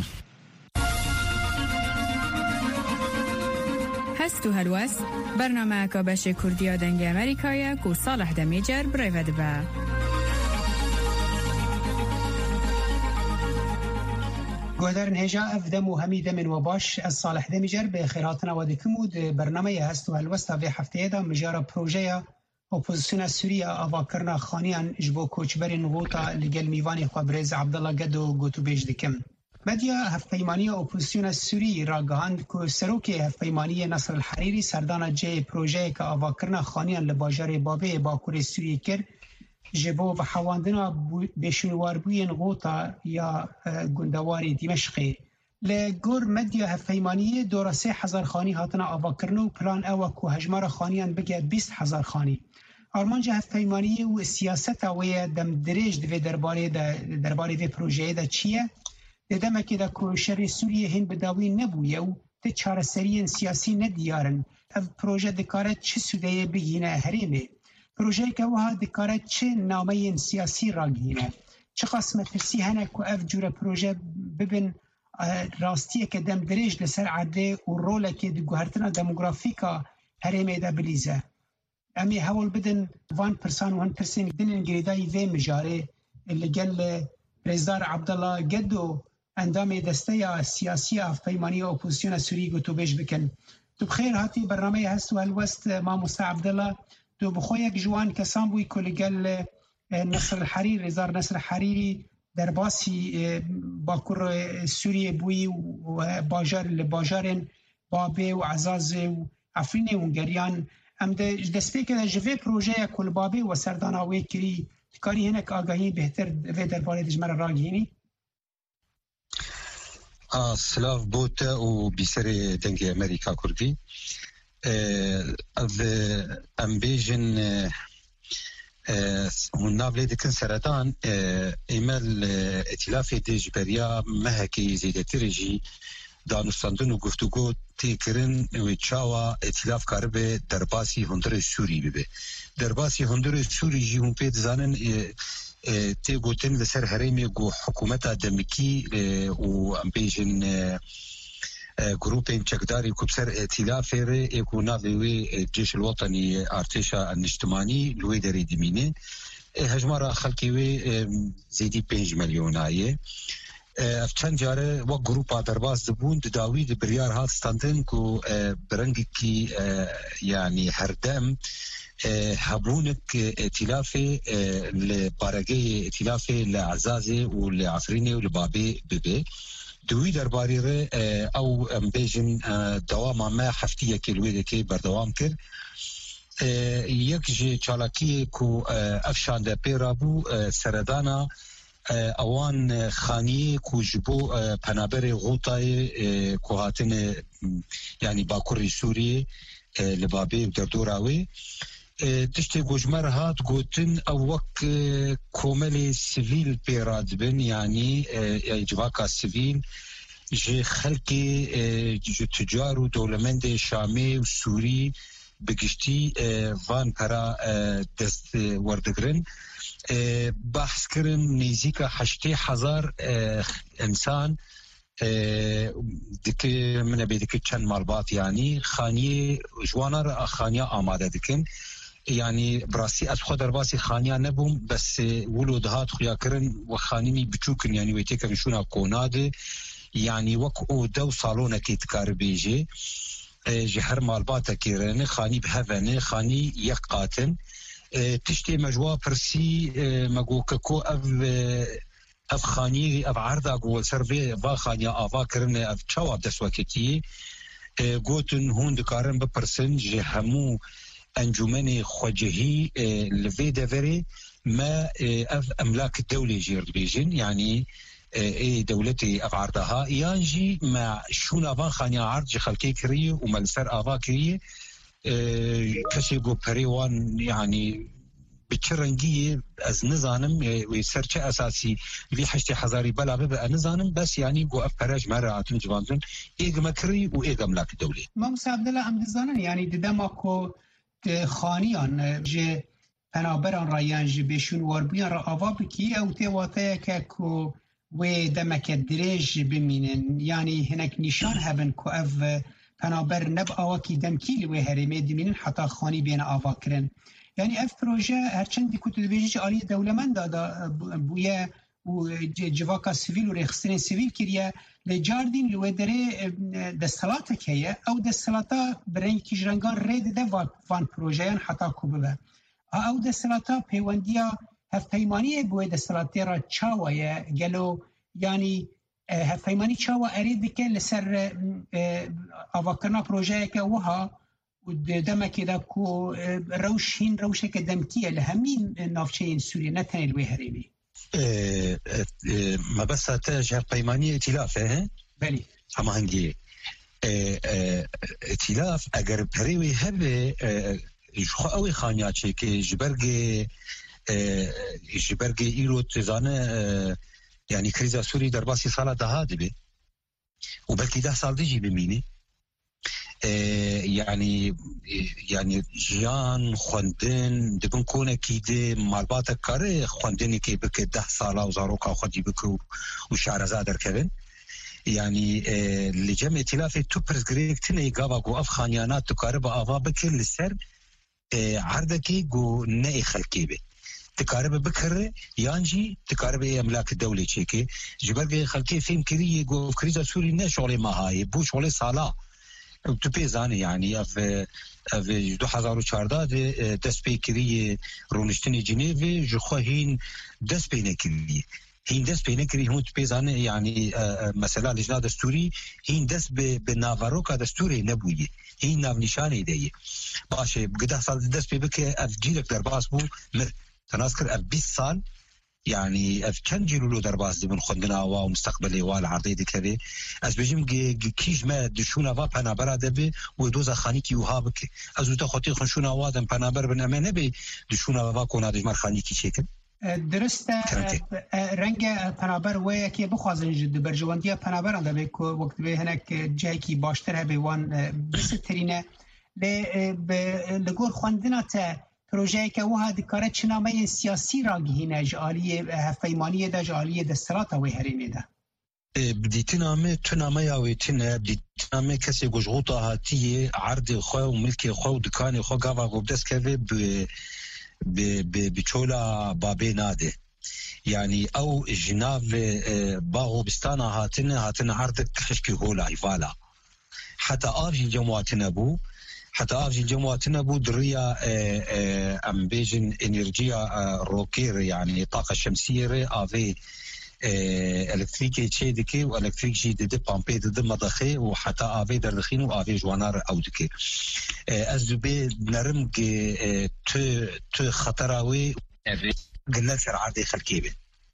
Hestu helwas bernameyeka beşê Kurdiya dengê Amerîkayê ku Salih Demîcer birêve dibe. گودرن هجا اف دمو همی دمن و باش از صالح دمیجر به خیراتنا و دکمو ده برنامه هست و الوستا به هفته دا مجارا پروژه اپوزیسیون سوریه آوا کرنا خانیان جبو کوچبرین غوطا لگل میوانی خوابرز عبدالله گدو گوتو بیج دکم. مدیا هفپیمانی اپوزیسیون سوری را گهاند که سروک هفپیمانی نصر الحریری سردان جه پروژه که آوا کرنا خانیان لباجار بابه باکور سوریه کرد جبو و حواندنا بشنوار بوین غوطا یا گندواری دمشقی لگور مدیا هفیمانیه دورا سه هزار خانی هاتنا آوا کرنو پلان اوا که هجمار خانیان بگه بیست هزار خانی آرمانجا هفیمانیه و سیاست اوی دم دریج دوی درباره درباره وی پروژه دا چیه دمه که دا که شر سوریه هن بداوی نبویه و ده چار سریین سیاسی ندیارن اف پروژه دکاره چه سوده بگینه هریمه پروژه که وها دکاره چه نامه سیاسی را گینه چه قسمت ترسی هنه که اف جور پروژه ببین راستیه که دم دریج لسر عده و روله که دگوهرتنا دموگرافیکا هریمه دا بلیزه امی هول بدن وان پرسان وان پرسین دن انگریدای وی مجاره اللي قال رزدار عبدالله قدو اندام دسته سیاسی افپیمانی اپوزیسیون سوری گوتو بیش بکن تو بخیر هاتی برنامه هست و الوست ما موسى عبدالله تو بخویک جوان کسان بوی که لگل نصر الحریر رزار نصر الحریری در باسی باکر سوریه بوی و باجار لباجارن بابه و عزاز و عفرین و گریان ام دسته که جوه پروژه کل بابه و سرداناوی کری کاری هنک آگاهی بهتر و درباره دجمر راگینی سلاف بوت و بیسر دنگ امریکا کردی ام بیجن هون نابلی دکن سردان ایمال ائتلاف دیجبریا مهکی زیده ترجی دانستاندن و گفتگو تیکرن و چاوا ائتلاف کاربه درباسی هندر سوری ببه درباسی هندر سوری جی هم پید زانن تی گوتن لسر هرمی گو حکومت دمکی و ام بیجن جروبين چکداری کبسر ائتلاف ره اکونا وی جيش الوطني ارتشا الاجتماعي لوي دري دمينه هجمره خلقي وي زيدي پنج مليون آيه چند جاره و گروپا درباز دبون داوی د بریار هات ستاندن کو برنگی کی یعنی هردم هبونك ائتلاف لبارقي ائتلاف لعزازي ولعفريني ولبابي بيبي دوی درباری ره او امبیجن دوام ما هفتیه کلویده که بردوام کرد یک جه چالاکی کو افشانده پیرا بو سردانا اوان خانی کو جبو پنابر غوطای کو هاتن یعنی باکوری سوریه لبابی و دردوراوی تشتی گوجمر هات گوتن او وک کومل سیویل پیراد بن یعنی جواکا سیویل جه خلقی جه تجار و دولمند شامی و سوری بگشتی وان پرا دست وردگرن بحث کرن نیزیکا هشتی هزار انسان دکه من بیدکه چند مالبات یعنی خانی جوانا را خانیا آماده دکن يعني براسي از خود درباسي خانيا نبوم بس ولودهات خويا كرن وخانيني بچوكن يعني ويتكن شونا كوناد يعني وك او دو صالونه كي تكاربيجي جهر مالباتا كيرن خاني بهفنه خاني يقاتن تشتي مجوا برسي مغوككو اف اف خاني اف عرضا جو سربي با خانيا افا كرن اف چوا دسوكتي گوتن هوند كارن بپرسن جهمو انجمن خواجهی لفي دفري ما اف املاك الدولة جيرد بيجن يعني اي دولتي اف عرضها يانجي مع شون افا خانيا عرض جي خلقي كريه وملسر افا كريه كشي قو بريوان يعني بتشرنجيه از نزانم ويسرچ اساسي في حشتي حزاري بلا ببقى نزانم بس يعني قو اف براج مراتن جوانتن ايق مكري وايق املاك الدولة ما مساعد الله ام نزانن يعني ددماكو خانیان جه پنابران رایان جه بشون واربیان را آوا بکی او تیواته که کو و دمک دریج بمینن یعنی هنک نشان هبن که او پنابر نب آوا کی دمکیل و هرمه دمینن حتی خانی بین آوا کرن یعنی اف پروژه هرچندی که تدویجی آلی دولمن دادا بویه و جواکا سیویل و رخصتین سیویل کریه لجاردین لو دره دستلاته که او دستلاتا برای کیجرنگان رید ده وان پروژهان حتی کوبه او دستلاتا پیوندیا هفپیمانی بوی دستلاتی را چاویه گلو یعنی هفپیمانی چاوا ارید که لسر آواکرنا پروژه که وها و دمکی دا کو روشین روشه که دمکیه لهمین نافچه این سوریه نتنی الوی هریمی ما بس تاج هالقيمانية ائتلافه بلي أما هنجي ائتلاف أجر بريوي هبه خو أوي خانيات شيء كجبرجة جبرجة إيرو تزانة يعني كريزة سوري درباسي صالة دهاد به وبلكي ده صال ديجي بميني يعني يعني جيان خواندن دبن كونه كيده مالباتا كاره خواندني كي بك ده سالا وزاروكا خدي بك وشعرزا دركبن يعني اللي جمع ائتلاف توبرز جريك تني غابا جو افخانيانات تكاربا افا بكر للسر عردكي جو نئي خلقي به تكاربا بكر يانجي تكاربا املاك الدولة تشيكي جبرجي خلقي فيم كريه جو كريزا سوري نه شغله ما هاي بو شغله سالا تو پیزانه یعنی اف اف دو هزار و چهارده دست پیکری رونشتنی جنیو جخوا هین دست پینکری هین دست پینکری هم تو پیزانه یعنی مثلا لجنه دستوری هین دست به ناواروکا دستوری نبویه هین ناو نشانه دیه باشه بقده سال دست پی بکه اف جیلک در باس بو مر تناس کر اف بیست سال يعني اف كان جيلو درباز من خندنا وا مستقبلي وال عرضي دكبي از بجيم كيج ما دشونا وا بنابر دبي ودوز خانيكي وهابك ازو تخوتي خشونا وا دم بنابر بن امانه بي دشونا وا كونا دجمر خانيكي شيكن درسته رنگ پنابر و که بخوازن جد برجواندی پنابر اند به وقت به هنک جایی کی باشتر هبی وان بسترینه به لگور خواندنا تا پروژه که وها دکاره چنامه سیاسی را گهینه جالی هفیمانی دا جالی دسترات و هریمه دا بديتنامه تنامه ياويتنا بديتنامه كسي غوجوطا هاتيه عرض خو وملكي خو دكاني خو غاوا غوبدس كبي ب ب بچولا بابي ناده يعني او جناف باغو بستانا هاتنا هاتنا عرضك خشكي هولا يفالا حتى ارجي جمواتنا بو حتى ارجي جمواتنا بو دريا ام بيجن انرجيا روكير يعني طاقه شمسيه افي الكتريكي تشيدكي والكتريك جي دي بامبي دي مدخي وحتى افي درخين وافي جوانار اودكي ازبي نرم ت ت خطراوي قلنا سر عادي خلكيبه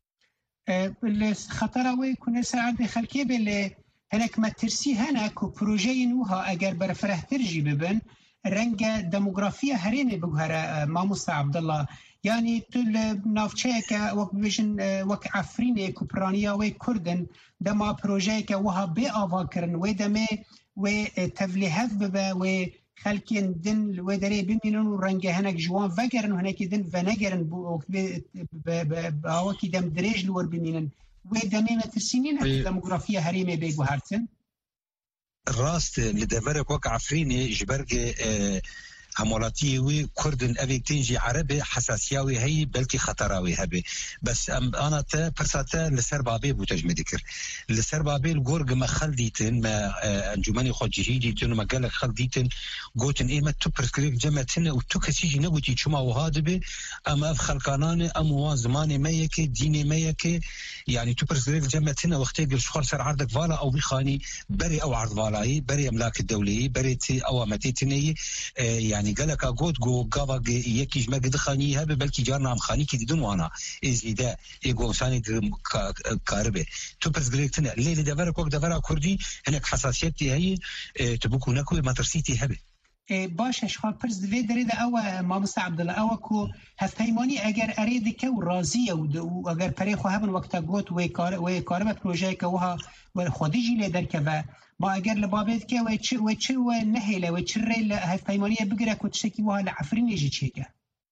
الخطراوي كنا سر عادي خلكيبه اللي هناك ما ترسي هناك وبروجي نوها اگر برفره ترجي ببن رنگ ديموغرافيا هريني بغهر ماموسا عبد الله يعني تل نافچه که وقت بيجن وقت عفريني كوبرانيا و كردن دما بروجي که وها بي آوا کرن و دمه و تفليهات ببا و خلقين دن و دري بمينن و رنگ هناك جوان وگرن و هناك دن ونگرن بو باوكي دم دريج لور بمينن و دمه ما ترسينين هكي ديموغرافيا هريمي بيگو هرتن راست لدفرك وقت عفريني جبرك همولاتي وي كردن افيك تنجي عربي حساسياوي هي بلكي خطراوي هبي بس انا تا برساتا لسربابي بو تجمدكر لسربابي الجورج ما خلديتن ما انجماني خو جهيديتن ما قالك خلديتن قوتن ايما تو برسكريك جمعتنا وتو كسيجي نبوتي تشما وهادبي اما خلقاناني ام زماني ميكي ديني ميكي يعني تو برسكريك جمعتنا وقتي قل شخر سر عرضك فالا او بيخاني بري او عرض فالاي بري املاك الدولي بري تي او متيتني يعني يعني قالك اقود جو قابا يكيج ما قد خانيها بلكي جارنا عم خاني كي دون وانا ازيدا ايغو ثاني كاربه تو بس قلتنا الليل دفرك وقت دفرك كردي هناك حساسيتي هي تبوكو نكو ما ترسيتي هبه باش اشخاص پرس دوی درید او ماموسا عبدالله او کو هفتیمانی اگر ارید که و راضیه و اگر پری خو هبن وقت گوت و کار و کارم پروژه که وها و خودی جیل در که و ما اگر لبابت که و چ و چ و نهیله و چره هفتیمانی بگره کو تشکی وها لعفرین يجي چیکه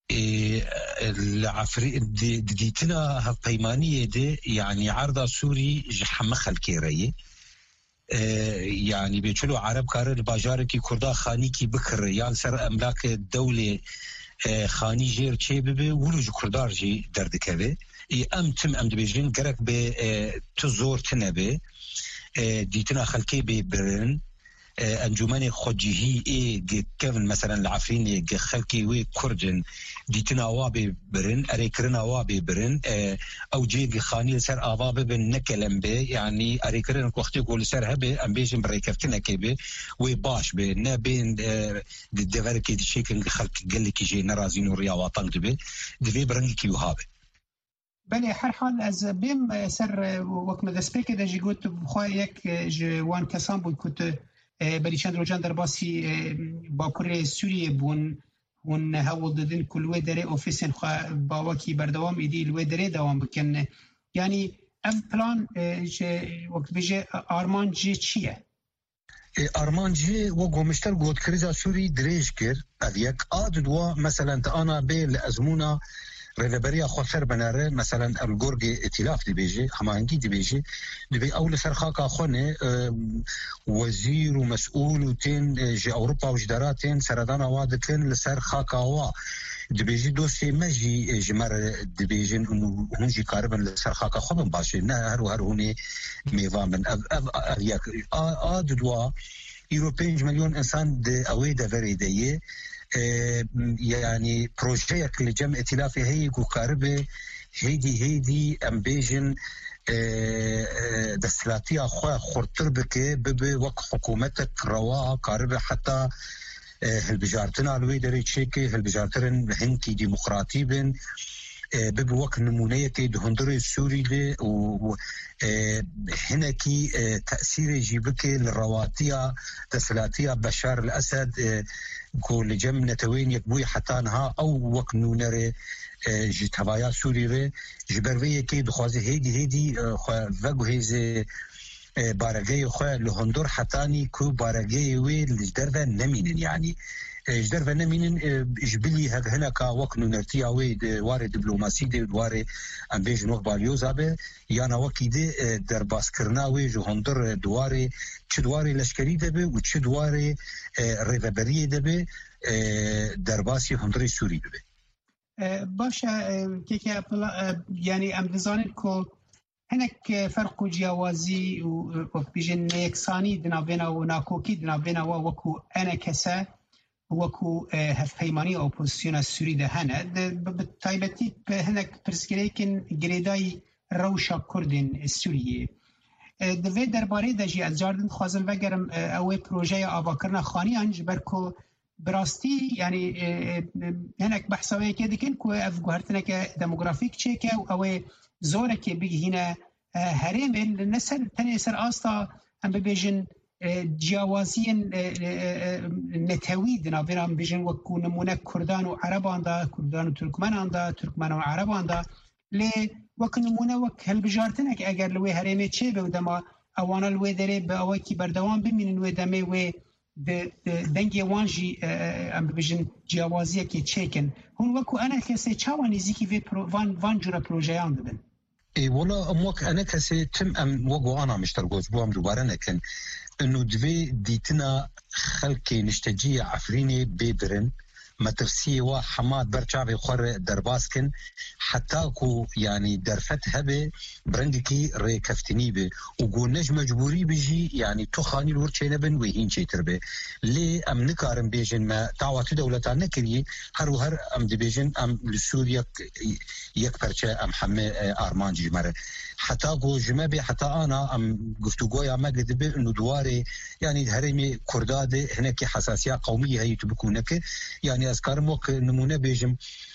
العفري دي ديتنا هفتيمانيه دي يعني عرضه سوري جحمخ الكيريه يعني بيشلو عرب كار الباجاركي كردا خاني كي بكر يان سر املاك الدوله خاني جير تشي بي ولوج كردار جي دردكبه ام تم ام دبيجين قرك ب تزور تنبه ديتنا خلكي ببرن انجمن خجيهي اي كيفن مثلا العفرين خلكي وي كردن ديتنا وابي برن اريكرنا وابي برن او جي خاني سر اوابي بن نكلم بي يعني اريكرن وقتي يقول سر هبه ام بيجن بريكفتنا كيبي وي باش بين بين ديفركي دي شيكن خلك قال لك جي نرازين وريا وطن دبي دبي برن كي وهابه بله هر حال از بیم سر وقت مدسپیک ده جی گوت بخواه یک جوان کسان بود کت بلی چند روزان در باسی باکور سوریه بون ون هول دادن کل و دره اوفیسن خواه باوکی بردوام ایدی الو دره دوام بکن یعنی اف پلان وقت بجه آرمان جی چیه؟ آرمان جی و گومشتر گوت کریزا سوری دریج کر اویک آد دوا مثلا انا بیل ازمونا ريفبريا خوثر بناره مثلا الجورج ائتلاف دي بيجي همانجي دي بيجي دي اول سرخاكا خونه وزير ومسؤول وتين جي اوروبا وجداراتين سردانا وادكن لسرخاكا وا دي بيجي دوسي ماجي جمر دي بيجي انه هنجي قاربا لسرخاكا خبن باشي نهر وهر هوني ميفان من اف اف ياك ا دوا يوروبيين مليون انسان دي اويدا فريديه يعني بروجيك لجمع ائتلافي هي وكاربه هيدي هيدي امبيجن دستلاتيا خو خرطر بك بب وك حكومتك روا كاربه حتى هالبجارتنا الويدري تشيكي هالبجارترن هنكي ديمقراطي بن بب وك نمونيه كي دهندري السوري دي و هناكي تاثير يجيبك للرواتيا دستلاتيا بشار الاسد كل جم نتوين يكبوي حتى نها او وك نونري جي تبايا سوري ري جبرويه كي دخوازي هيدي هيدي خو فغو هيزي بارغي خو لهندور حتاني كو بارغي وي لجدرفا نمينن يعني جدرفا نمينن جبلي هناك وك نونرتيا وي واري دبلوماسي دي واري ام بيج نوك باليوزا به يانا وكي دي درباس كرناوي جهندر دواري چدواري لشکری دبه و چدواري ريفبريه دبه درباسي هندري سوري دبه باشا كيكي يعني ام دزانين كو هناك فرق جیاوازی و بیشتر یکسانی دنابینا و ناکوکی دنابینا و وکو انا کسا وکو هفپیمانی اپوزیسیون سوری ده هنه بتایبتی هناك پرسکریکن گریدای روشا کردین سوریه دوی درباره دجی از جاردن خوازن وگرم اوه پروژه آواکرنا خانی انج برکو براستی یعنی هناك بحثاوی که دکن که افگوهرتنه که دموگرافیک چه که اوه زوره که بگی هنا هرم النسل تاني سر آستا هم ببیجن جیاوازین نتوید نابیرم بيجن وكو نمونه كردان و عربان دا كردان و تركمان دا تركمان و عربان دا لی وكو نمونه وك هل بجارتنك اگر لوی هرمه چه به ودما اوانا لوی داره به اوه کی بردوان بمینن و دمه و دنگی وانجی ام بيجن جیاوازیه که چیکن هون وكو انا کسی چاوانی زیکی وی وان وان جورا پروژیان دبن اي والله اموك انا كسي تم ام وقو انا مشترقوز بوام دوباره نكن انه دوي ديتنا خلقي نشتجيه عفريني بيبرن مترسيه وحماد برشافي خور درباسكن حتى كو يعني درفت هبه برندكي ريكفتني به وقول نج مجبوري بيجي يعني تخاني الورشينا بن وهين شي تربه لي ام نكارم بيجن ما دعوات دولتان نكري هر وهر ام دبيجن ام لسوريا يك برشا ام حمي ارمان جمره حتى قو جمبي حتى انا ام گفتگويا ما قد به انه دواري يعني هرمي كرداد هناك حساسيه قوميه هي تبكونك يعني أذكر موك نمونه بيجم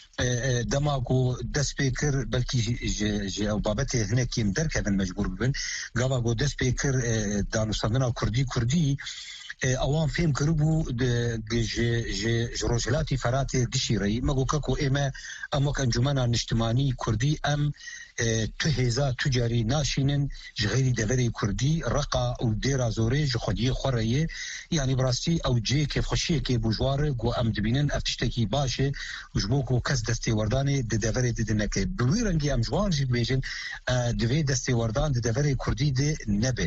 دماغو دس بيكر بلكي جي أو بابته هناك يمدرك هذا المجبور ببن قابا دس بيكر دانو صندنا كردي كردي اوان فهم كربو جي جي جروجلاتي فراتي دشيري ماغو كاكو اما اموك انجمانا نجتماني كردي ام تهيزا تجاري ناشينن جغيري دفري كردي رقا او ديرا زوري جخدي خوريه يعني براستي او جي كيف خشيه كي بوجوار جو ام دبينن افتشتكي باشه وجبوكو كاس دستي ورداني ددفري ددنك بويرنجي ام جوان جي بيجن دفي دستي وردان ددفري كردي دي نبي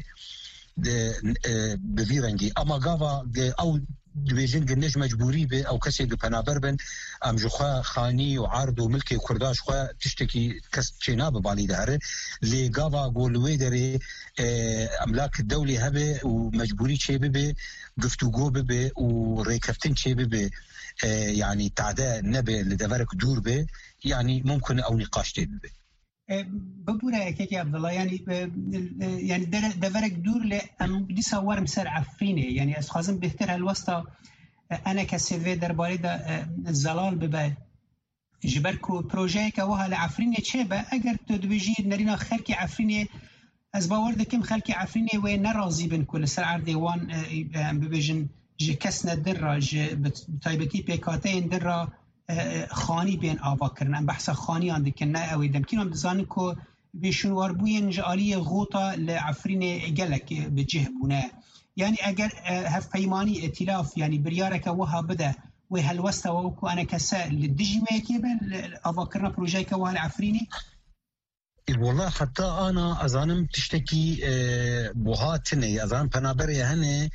بفيرنجي اما غافا او دبيجن قناش مجبوري به او كسي بنابر بن ام جخا خاني وعرض وملكي كرداش خا تشتكي كس تشينا ببالي دهره لي غافا قولوي دري املاك الدولي هبه ومجبوري شي به گفتگو به وريكفتن شي به يعني تعداء نبي لدفرك دور به يعني ممكن او نقاش تي به ببوره كيكي عبد الله يعني يعني دفرك دور لام دي صور مسر عفرينه يعني از خازم بهتر هالوسطه انا كسيفي درباري دا زلال ببا جبركو بروجي كوها لعفرينه تشبه اگر تدويجي نرينا خلقي عفرينه از باور دكم خلقي عفرينه وين نراضي بن كل سر عردي وان ببيجن جي كسنا دراج بتايبتي بيكاتين درا خانی بین آوا کردن بحث خانی آن دکن نه اویدم که نم دزانی که بیشونوار بوین جالی غوطا لعفرین گلک بجه بونه یعنی اگر هف پیمانی ائتلاف يعني بريارك وها بدا وهالوسط وكو انا كسا للدجي ميكيبن آوا کردن پروژه که وها العفريني والله حتى انا ازانم تشتكي بوهاتني ازان بنابري هني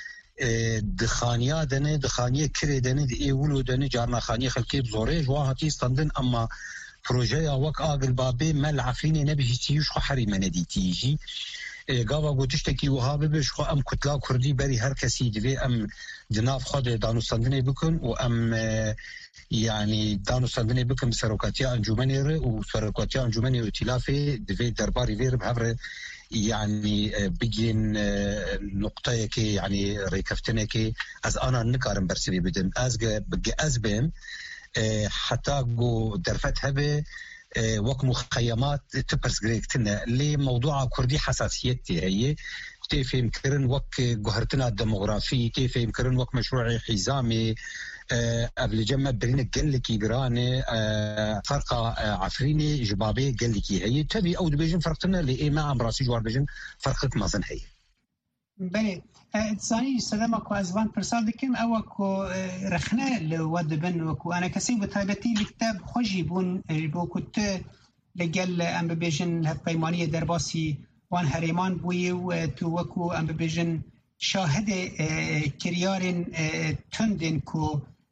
دخانيا دنه دخانيه كري دنه دي اولو دنه جارنا خانيه خلقي بزوري جواهاتي استندن اما بروجيا وك اقل بابي مل عفريني نبي تيجي خو حريمه ندي تيجي قاوا قوتشتكي وهابه بش خو ام كتلا كردي بري هر كسي دي ام جناف خود دانو استندني بكن وام يعني دانو استندني بكن سروكاتيا انجمنير وسروكاتيا انجمنير ائتلافي دي درباري فير بحفر يعني بيجين نقطة كي يعني ريكفتنا كي از أنا نكارم برسبي بدم از بجي أزبم حتى جو درفت هبه وك مخيمات تبرز غريكتنا لموضوع كردي حساسيتي هي كيف يمكن وك جهرتنا الديموغرافي كيف يمكن وك مشروع حزامي قبل جمع برينة قال لك يقراني فرقة عفريني جبابي قال لك هي تبي أو دبيجن فرقتنا اللي ما عم راسي جوار بيجن فرقة مازن هي. بله ثاني استدام أكو أزوان برسال دكين أو أكو رخنا لود بن وكو أنا كسي بتابتي الكتاب خجيبون بو كنت لقال أم بيجن هفقيمانية درباسي وان هريمان بوي وتو وكو أم بيجن شاهد كريار تندن كو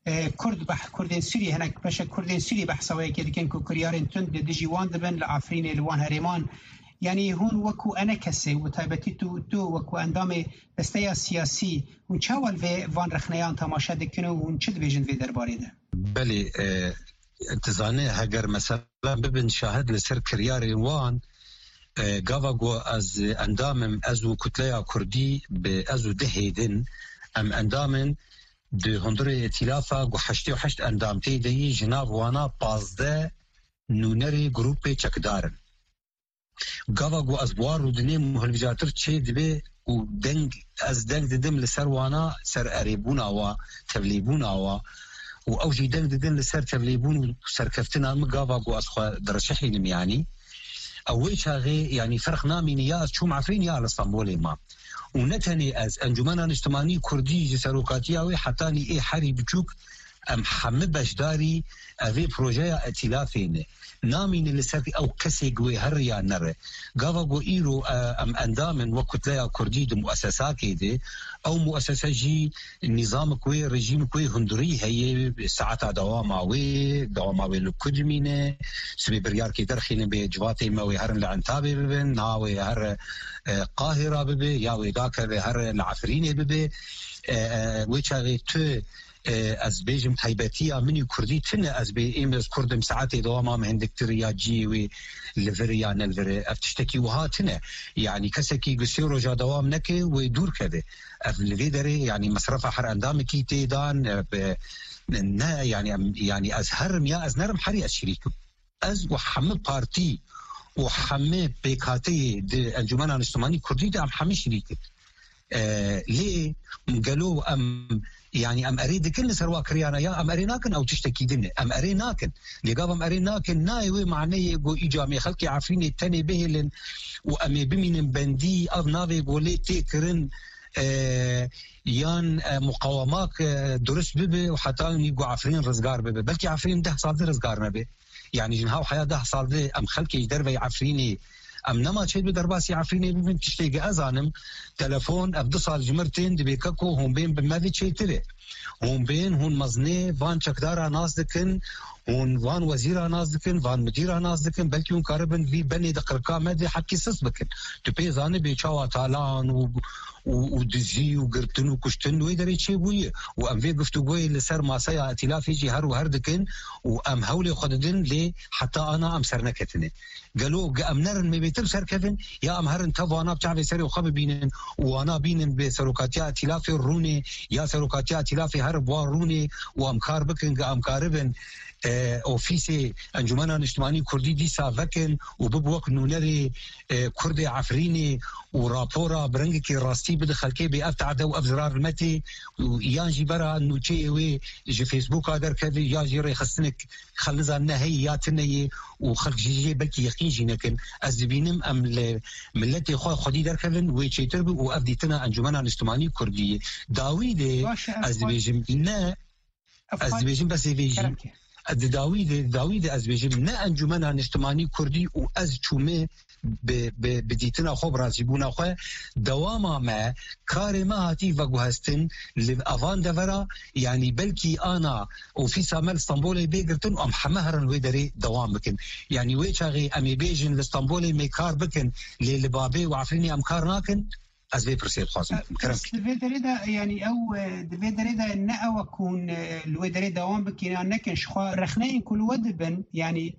كرد بح كردين سوري هناك باش كردين سوري بحثوا كده كان كوريارين تند دجيوان دبن لعفرين لوان هريمان يعني هون وكو أنا كسي وتابتي تو تو وكو أندام بستيا سياسي ونشاول في فان رخنيان تماشا دكنو ونشد بيجن في درباري ده بلي اه انتظاني هاجر مثلا ببن شاهد لسر كرياري وان اه قافقو از اندامم ازو كتليا كردي بازو دهيدن ام اندامن de hundre etilafa gu heştê û heşt endamtê de yî ji nav wana pazdeh nûnerê grupê çekdarin. Gava gu ez buwar û dinê muhilbijatir çê dibe û deng ez deng didim li ser wana ser erêbûna wa tevlîbûna wa û ew jî deng didin li ser tevlîbûn û serkeftina min gava gu ez xwe direşehînim yanî ew wê çaxê yanî ferq namînî ya ez çûm Efrîn ya li Stenbolê ma. ونتني از انجمن اجتماعي كردي جسروكاتيا وي حتاني اي حري بچوك ام حمد بشداري افي بروجيا ائتلافين نامين اللي سافي او كسي قوي هريا نره قافقو ايرو ام اندامن وكتليا كردي دي مؤسسات كيدي او مؤسسه جي نظام كوي رجيم كوي هندري هي ساعات دواماوي دواماوي الكدمينه سبي بريار كي درخين بجواتي ماوي هرن لعنتابي ببن ناوي هر قاهره ببي ياوي داك هر العفرينه ببي ويتشاغي تو از بيجم تايبتيا مني كردي تنه از بي امز كردم ساعتي دوما من دكتوريا جي وي ليفريا نلفر افتشتكي وهاتنا يعني كسكي قسيرو جا دوام نكي ويدور كذا الفيدري يعني مصرفه حر اندامكي تيدان يعني يعني ازهرم يا از نرم حري الشريك از وحمد بارتي وحمد بيكاتي الجمانه الاجتماعي كردي ده حمد شريك آه ليه قالوا ام يعني ام اريد كل سروا كريانا يا ام اريناكن او تشتكي دني ام اريناكن لقاب ام اريناكن نايوي معني جو ايجامي خلقي عفريني تاني بهلن وامي بمين بندي اض نافي بولي تيكرن آه يان آه مقاومات آه درس ببي وحتى يقو عفرين رزقار ببي بلكي عفرين ده صار رزقار نبي يعني جنهاو حياه ده صار ام خلقي دربي عفريني ام نما تشيد بدرباسي عفريني ببن تشتيقي ازانم تلفون ابدو صال جمرتين دي بيكاكو هم بين بماذي تشيتري هم بين هون مزني فان چکدارا ناز دکن هون وان وزيرا ناز دکن وان مديرا ناز دکن بلکه هون کاربن في بني دقرقا مدي حكي سس بکن تو بيزاني بيچاوا تالان و و دزي و قرتن و كشتن و يدري چه بويه و ام في گفتگوی لسر ماسايا ائتلافي جي هر و هر دکن و ام هولي خددن لي حتى انا ام سرنكتني قالوا ام نرن مي بيتم سركفن يا ام هرن تفانا بتعرف سري وخب بينن وانا بينن بسروكاتيا ائتلافي الروني يا سروكاتيا ائتلافي هر بواروني وام كار بكن ام كاربن اوفيسي انجمن اجتماعي كردي دي سافكن وببوك نونري كردي عفريني ورابورا برنجكي راستي بدخل كي بافتعد وافزرار المتي ويانجي برا انه تشي وي جي فيسبوك هذا كذا ياجي يخصنك خلزا نهياتني وخلق جي بلكي يقين جينكن ازبينم ام ملتي خو خدي دركن ويتشيتر وافديتنا انجمن اجتماعي كردي داويد ازبيجم نا ازبيجم بس يجي داوید داوید از بجیم نه انجمن اجتماعی کردی و از چومه به بدیتنا خوب راضی بونا خو دواما ما کار ما هاتی و گوهستن لافان دورا يعني بلكي انا اوفيس عمل اسطنبول بيقرتن ام حمهرن ويدري دوام بكن يعني ويشاغي امي بيجن اسطنبول ميكار بكن للبابي وعفريني امكار ناكن از بي برسيل خاصم بس الفيدريدا يعني او الفيدريدا ان او كون الفيدريدا وان بكينا نكن شخوا رخنين كل ودبن يعني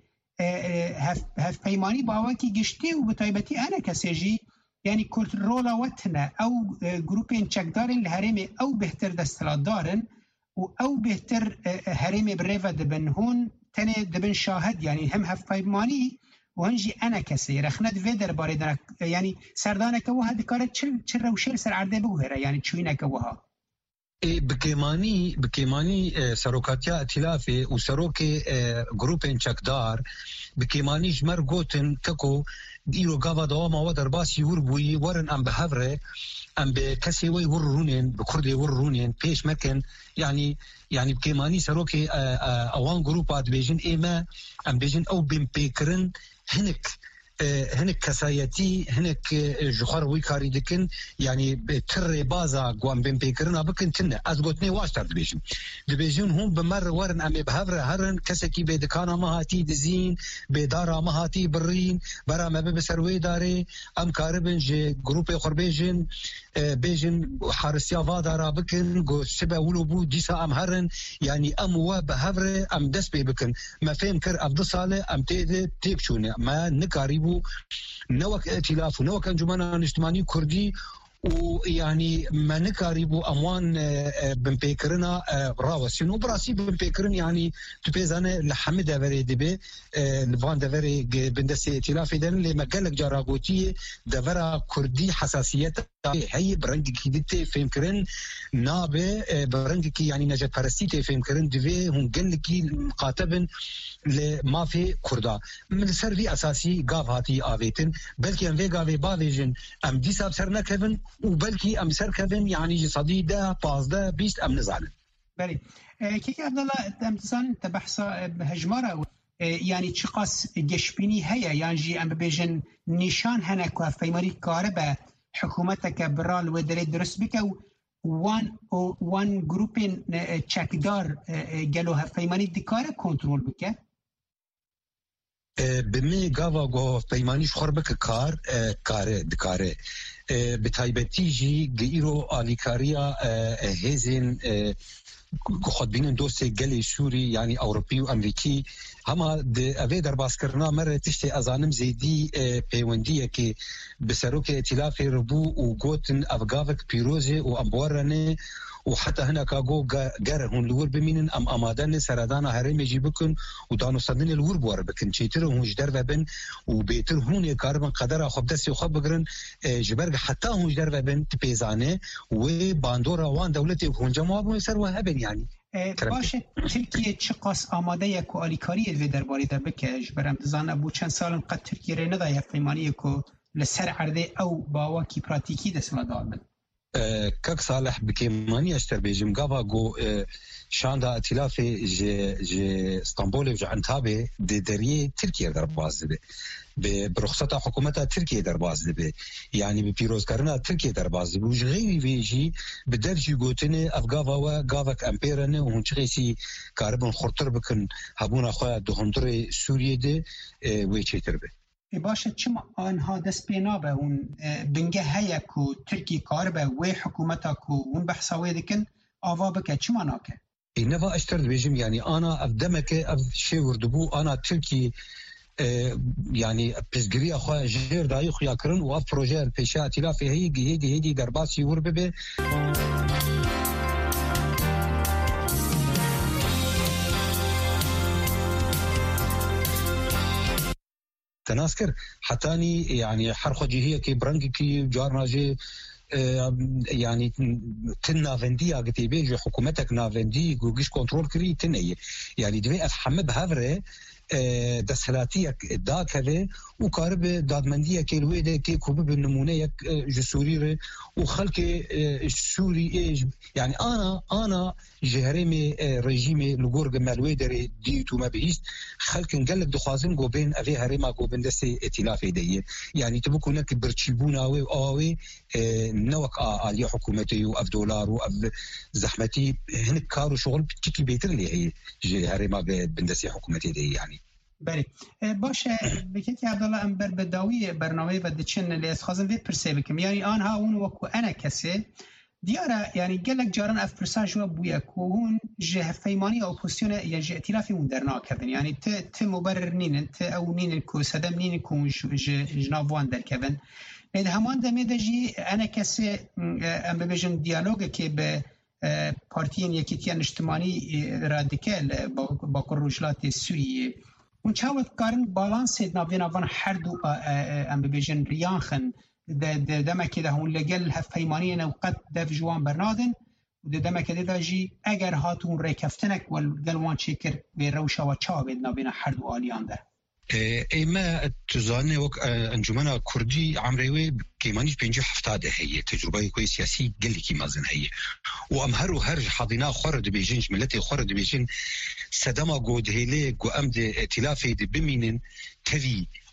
هف هف بيماني باوكي جشتي وبطيبتي انا كسجي يعني كنترولا وتنا او جروبين تشكدارين الهرمي او بهتر دستلادارن او بهتر هرمي بريفا دبن هون تاني دبن شاهد يعني هم هف بيماني وهنجي انا كسي رخنت فيدر باردنا يعني سردانك وها دكاره چر روشل سر عرضه بوهره يعني چوينك وها بكيماني بكيماني سروكاتيا ائتلافي وسروكي جروبين چكدار بكيماني جمر گوتن ككو ديرو غاوا دوما ودر باسي وربوي ورن ام بهفره ام بكسي وي ورونين بكردي ورونين بيش مكن يعني يعني بكيماني سروكي اوان جروبات بيجن ايما ام بيجن او بين بيكرن هنك هنك كسايتي هنك جخار ويكاري دكن يعني بتر بازا قوام بين بيكرنا بكن تنا أزقتني واشتر دبيجن دبيجن هم بمر ورن أمي بهفر هرن كسكي بيدكانا مهاتي دزين بيدارا مهاتي برين برا ما بسروي داري أم كاربن جي جروب خربيجن بيجن حارسيا فادارا بكن جو سبا ولوبو ديسا أم هرن يعني أم وبهفر أم دس بيبكن ما فهم كر أفضل صالة أم تيد تيبشونه ما نكاريبو نوك ائتلاف ونوك انجمن اجتماعي كردي ويعني ما نكاريبو اموان بنبيكرنا راوسين وبراسي بنبيكرن يعني تبيزانه لحمد دافري دبي لفان دافري بندسي ائتلاف دن لما قالك جاراغوتي دافرا كردي حساسيات هي برنج كيدتي فهمكرن نابه برنج كي يعني نجات بارستي فهمكرن دفي هم قالكي مقاتبن لما في كردا من سرفي اساسي قاف هاتي افيتن بلكي ام في قافي بافيجن ام دي ساب سرنا كيفن وبلكي ام سر كيفن يعني صديده بازده بيست ام نزال بلي كيك عبد الله امتسان تبحث بهجمره يعني تشقص جشبيني هيا يعني جي ام بيجن نشان هناك فيماري كاربه حكومتك برال ودري درس بك وان وان جروبين تشيك دار قالوها فيماني دكاره كنترول بك بمي قاوا جو فيمانيش خربك كار كاره دكاره بتايبتي جي غيرو اليكاريا هزين خود بینن دوست گلی سوری يعني اوروبي وامريكي هما افي درباس كرنا مره تشتي ازانم زيدي بيونديه كي بسروك ائتلاف ربو وغوتن افغافك بيروزي وامبورنه وحتى هنا كاغو غارهون لور بمينن ام امادن سردان هرم يجيبكن ودانو صدن الور بور بكن تشيتر هون جدر بن وبيتر هون كاربن قدر خب دسي خب بغرن جبرغ حتى هون جدر بن تبيزانه وباندورا وان دولتي هون جماعه سر وهبن يعني باشه ترکیه چقاس آماده یک و آلیکاری وی درباره در بکش برام دزانه بو چند سال قد ترکیه را ندای فیمانی کو لسر عرضه او باواکی پراتیکی دسلا داربن كاك صالح بكيماني اشتر بيجم قافا جو شاندا ائتلاف جي جي اسطنبول وعنتابه دي دريه تركيا درباز دبي برخصتها حكومتها تركيا درباز دبي يعني ببيروز كارنا تركيا درباز دبي وغيري فيجي بدرجي قوتني افغافا وقافك امبيرن وهنشغيسي كاربن خرطر بكن هبونا خويا دهندري سوريا دي ويچي تربي باشه چما آنها دست پینا به اون بنگه هیا کو ترکی کار به و حکومتا کو اون بحثاوی دکن آوا بکه چما ناکه اینها اشترد بیجم يعني انا افدمك اف شي وردبو انا تركي يعني بزغري اخو جير داي خو ياكرن و اف بروجي البيشا ائتلاف هي هيدي هيدي درباسي وربه تناسكر حتاني يعني حرخ جهيه كي برنج كي جارنا جي يعني تنا فندي اغتي بيجي حكومتك نافندي جوجيش كنترول كري تنيه يعني دبي افحم بهفره دسلاتيه داكله وقارب دادمنديه كيلويده كي كوب بالنمونه جسوري وخلق السوري يعني انا انا جهرمي رجيمي لغور مالويدر ديتو ما بيست خلق نقلك دخازن جو بين افي هرما جو بين دسي ائتلاف ديه يعني تبكونك برتشيبوناوي اوي نوك على حكومتي واف دولار واف زحمتي هنك كارو شغل بتكي بيتر لي هي جهرما بندسي حكومتي دي يعني بله باشه بكيت عبد الله امبر بداوی برنامه و دچن لی خازم وی پرسه بکم یعنی آنها اون وکو انا کسی دیاره یعنی گلک جاران اف پرساج و بویا کو هون جه فیمانی اپوزیسیون یا جه ائتلافی اون درنا کردن یعنی ت ت مبرر نین ت او نین کو صدم نین کو جنابوان در کردن لید همان دمه دجی انا کسی ام ببجن دیالوگ که به پارتیین یکیتیان اجتماعی رادیکال با کروجلات سوریه اون چاوت کارن بالانس ناوینا وان هر دو ام ببجن ریاخن د دمکه ده هون لگل هفیمانی نو قد دف جوان برنادن و د دمکه ده جی اگر هاتون ریکفتنک ول گلوان چیکر به روشا و چاوید ناوینا هر دو آلیان ده اما تزانه وك انجمنا كردي عمريوي كيمانيش بينجي حفتاده هي تجربه كوي سياسي قال لي مازن هي وامهرو هرج حاضنا خرد بيجين ملتي خرد بيجين سدما جود هيلي جو امد ائتلافي دي بمينن تفي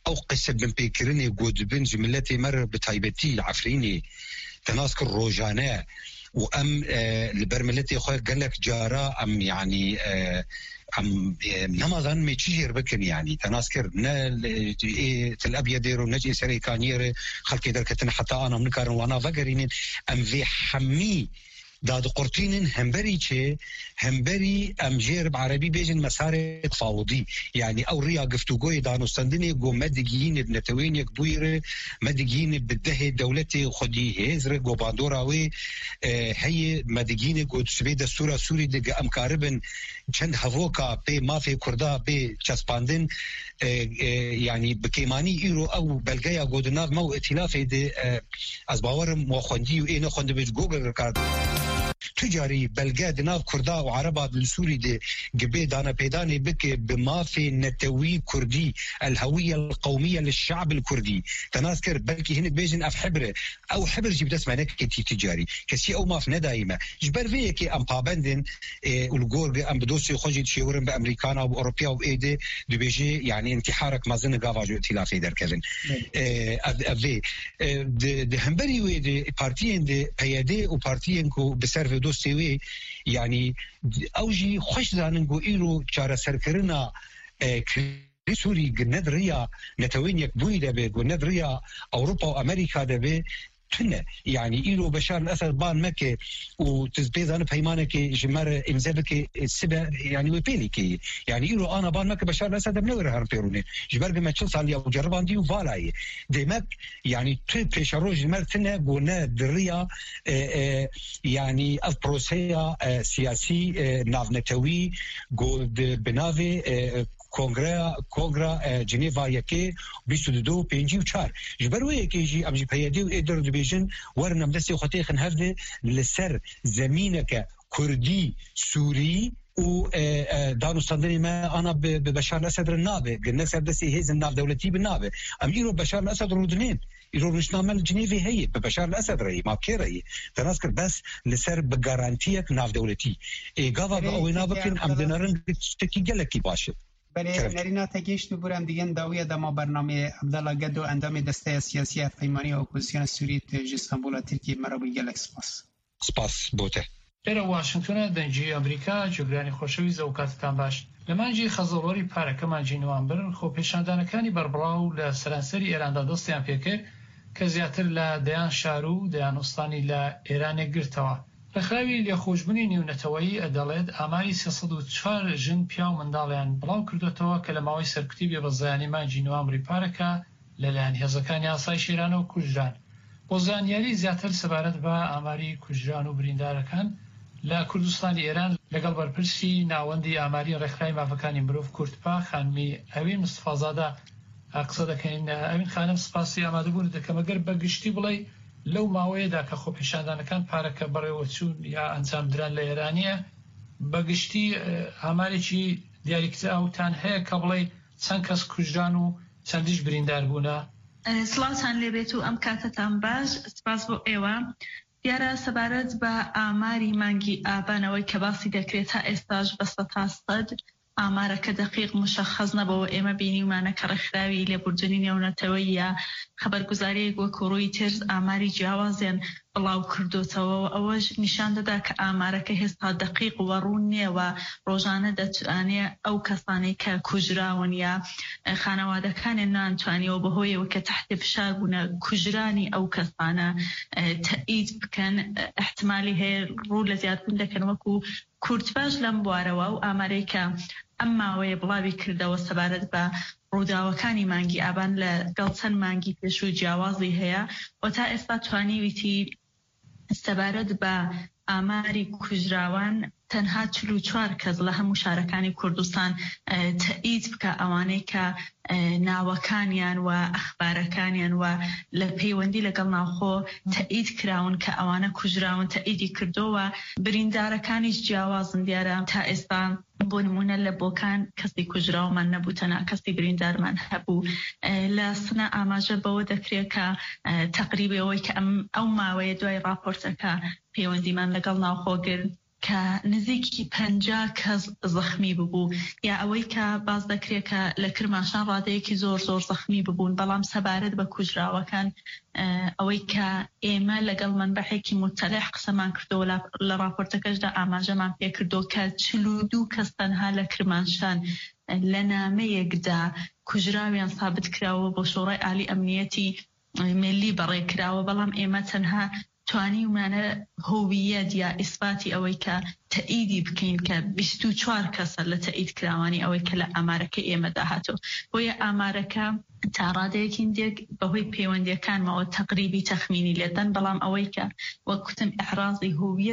او قصه بنبيكرني جود بن جملتي مر بتايبتي عفريني تناسك الروجانه وام آه البرملتي خويا قال لك جارا ام يعني آه ام نمضان مي تشير بكن يعني تناسكر نا الابيض يرو نجي سري كانير خلقي دركتنا حتى انا منكر وانا فقرين ام في حمي داد قرطين همبري تشي همبري ام جير بعربي بيجن مسار تفاوضي يعني او ريا قفتوغوي دانو سندني قو مدقيين بنتوين يكبوير مدقيين بالدهي دولتي خدي هزر قو باندوراوي اه هي مدقيين قو تسبيد السورة سوري دق ام كاربن چند هفوكا بي مافي كردا بي چسباندن اه اه يعني بكيماني ايرو او بلغايا قو دناف مو اتلافي دي اه از باورم موخوندي و اينا خوند بيج جوجل ركارد تجاري بلغاد ناف كردا وعربا بالسوري دي قبي دانا بيداني بك بمافي نتوي كردي الهوية القومية للشعب الكردي تناسكر بلكي هنا بيجن اف حبرة او حبر جيب دسمع نكتي تجاري كسي او ماف ندايمة جبر فيكي ام بابندن إيه والغور ام بدوسي خوجي تشيورن بامريكانا واوروبيا وايدي دي بيجي يعني انتحارك مازن قافاجو ائتلافي در كذن إيه افي دي همبري ويدي بارتيين دي بيادي وبارتيين كو بسر في دوستي يعني اوجي خوش زانن قو ايرو چارة سرکرنا سوري ندريا نتوين يكبوي دبي قو ندريا اوروبا وامريكا دبي تنه يعني إيرو بشار الأسد بان مكة وتزبيزان بهيمانك جمر إمزابك السبع يعني وبينك يعني إيرو أنا بان مكة بشار الأسد منور هربيروني جبر بما تشلص يا وجربان دي وفالاي دمك يعني تبي شروج جمر تنه قلنا دريا يعني البروسيا سياسي نافنتوي قد بنافي كونغرا كونغرا جنيفا يكي بيستو دو بينجي وشار جبروي يكي جي امجي بيادي ويدر دبيجن ورنا مدسي وختي خنهفده لسر زمينك كردي سوري و دانو صندني ما انا ببشار الاسد النابه قلنا سبدسي هيز الناب دولتي بالنابه ام يرو بشار الاسد رودنين يرو مش نعمل جنيفي هي ببشار الاسد ري ما كيري تناسكر بس لسر بجارانتيك ناف دولتي اي غافا او نابكن ام دنرن تكي جلكي باشه بله نرینا تگیشت برام دیگه داویه دما برنامه عبدالله گدو اندام دسته سیاسی پیمانی اپوزیسیون سوری استانبول ترکیه مرابی گلک سپاس سپاس بوته لێرە واشنگتۆنە دەنگی ئەمریکا جێگرانی خۆشەویست و کاتتان باش لە مانجی خەزەڵوەری پارەکەمانجی نوامبر خۆ پێشاندانەکانی بەربڵاو لە سەرانسەری ئێراندا دەستیان پێکرد کە زیاتر لە دەیان شار و دەیان وستانی لە ئێرانێک گرتەوە ڕێکخراوی لێخۆشببوونی نێونەتەوەیی ئەدەڵێت ئاماری سێسەد و چوار ژن پیا و منداڵیان بڵاو کردوێتەوە کە لە ماوەی سەرکوتی بێبەزایانی مانجی نوامبری پارەکە لەلایەن هێزەکانی ئاسایی شێرانە و کوژران بۆ زانیاری زیاتر سەبارەت بە ئاماری کوژران و بریندارەکان لە کوردستانی ئێران لەگەڵ بەرپرسی ناوەندی ئاماری ڕێکخراوی مافەکانی مرۆڤ کورتپا خانمی ئەوین مستفازادا قسە دەکەین. ئەوین خانم سپاسی ئامادەبوون دەکەم ئەگەر بەگشتی بڵێ لەو ماوەیەدا کە خۆپیشاندانەکان پارەکە بەڕێوە چوون یا ئەنجام دران لە ئێرانیە بەگشتی ئامارێکی دیاریکرا وتان هەیە کە بڵێ چەند کەس کوژران و چەندیش بریندار بوونە؟ سڵاوتان لێبێت و ئەم کاتتان باش سپاس بۆ ئێوە. دیارە سەبارەت بە ئاماری مانگی ئابانەوەی کە باسی دەکرێت تا ئێستاش بە سەد تا سەد ئامارەکە دقیق مشەخەز نەبەوە ئێمە بینیمانە کە ڕێکخراوی لێبوردنی نێونەتەوەی یا خەبەرگوزاریەک وەکو ڕووی ترس ئاماری جیاوازیان بڵاو کردوتەوە و ئەوەش نیشان دەدا کە ئامارەکە هێستا دقیق و ڕوون نییە و ڕۆژانە دەتوانێت ئەو کەسانەی کە کوژراون یا خانەوادەکانیان نانتوانیەوە بەهۆیەوە کە تحت فشار بوونە کوژرانی ئەو کەسانە تەئید بکەن احتمالی هەیە ڕوو لە زیادبوون دەکەن وەکو کورتپاش لەم بوارەوە و ئامارەی کە ئەم ماوەیە بڵاوی کردەوە سەبارەت بە ڕووداوەکانی مانگی ئابان لە گەڵ چەند مانگی پێشووی جیاوازی هەیە و تا ئێستا توانیویتی سەبارەت بە ئاماری کوژراوان تەنها چل و چوار کەس لە هەموو شارەکانی کوردستان تەئید بکە ئەوانەی کە ناوەکانیان و ئەخبارەکانیان و لە پەیوەندی لەگەڵ ناوخۆ تەئید کراون کە ئەوانە کوژراون تەئیدی کردۆوە. بریندارەکانیش جیاوازن دیارە تا ئێستا بۆ نمونە لە بۆکان کەسی کوژراومان نەبوو تەنها کەسی بریندارمان هەبوو. لە سنە ئاماژە بەوە دەکرێت کە تەقریبەوەی کە ئەو ماوەیە دوای راپۆرتەکە پەیوەندیمان لەگەڵ ناوخۆ گرت کە کە نزیکی پەنجا کەس زەخمی ببوو یا ئەوەی کە باز دەکرێت کە لە کرماشان ڕادەیەکی زۆر زۆر زەخمی ببوون بەڵام سەبارەت بە کوژراوەکان ئەوەی کە ئێمە لەگەڵ منبەحێکی متەلەح قسەمان کردەوە لە راپۆرتەکەشدا ئاماژەمان پێ کردو کە چل و دوو کەس تەنها لە کرماشان لە نامەیەکدا کوژراویان ثابت کراوە بۆ شۆڕای عالی ئەمنیەتی ملی بەڕێکراوە بەڵام ئێمە تەنها توانی ومانە هۆویەت یا ئیسباتی ئەوەی کە تەئیدی بکەین کە بیست و چوار کەسە لە تەئید کراوانی ئەوەی کە لە ئامارەکە ئێمەدا هاتووە بۆیە ئامارەکە تا ڕادەیەکین دێک بەهۆی پەیوەندیەکانمەوە تەقریبی تەخمینی لێدەن بەڵام ئەوەی کە وەک گوتم ئەحرازی هۆویەت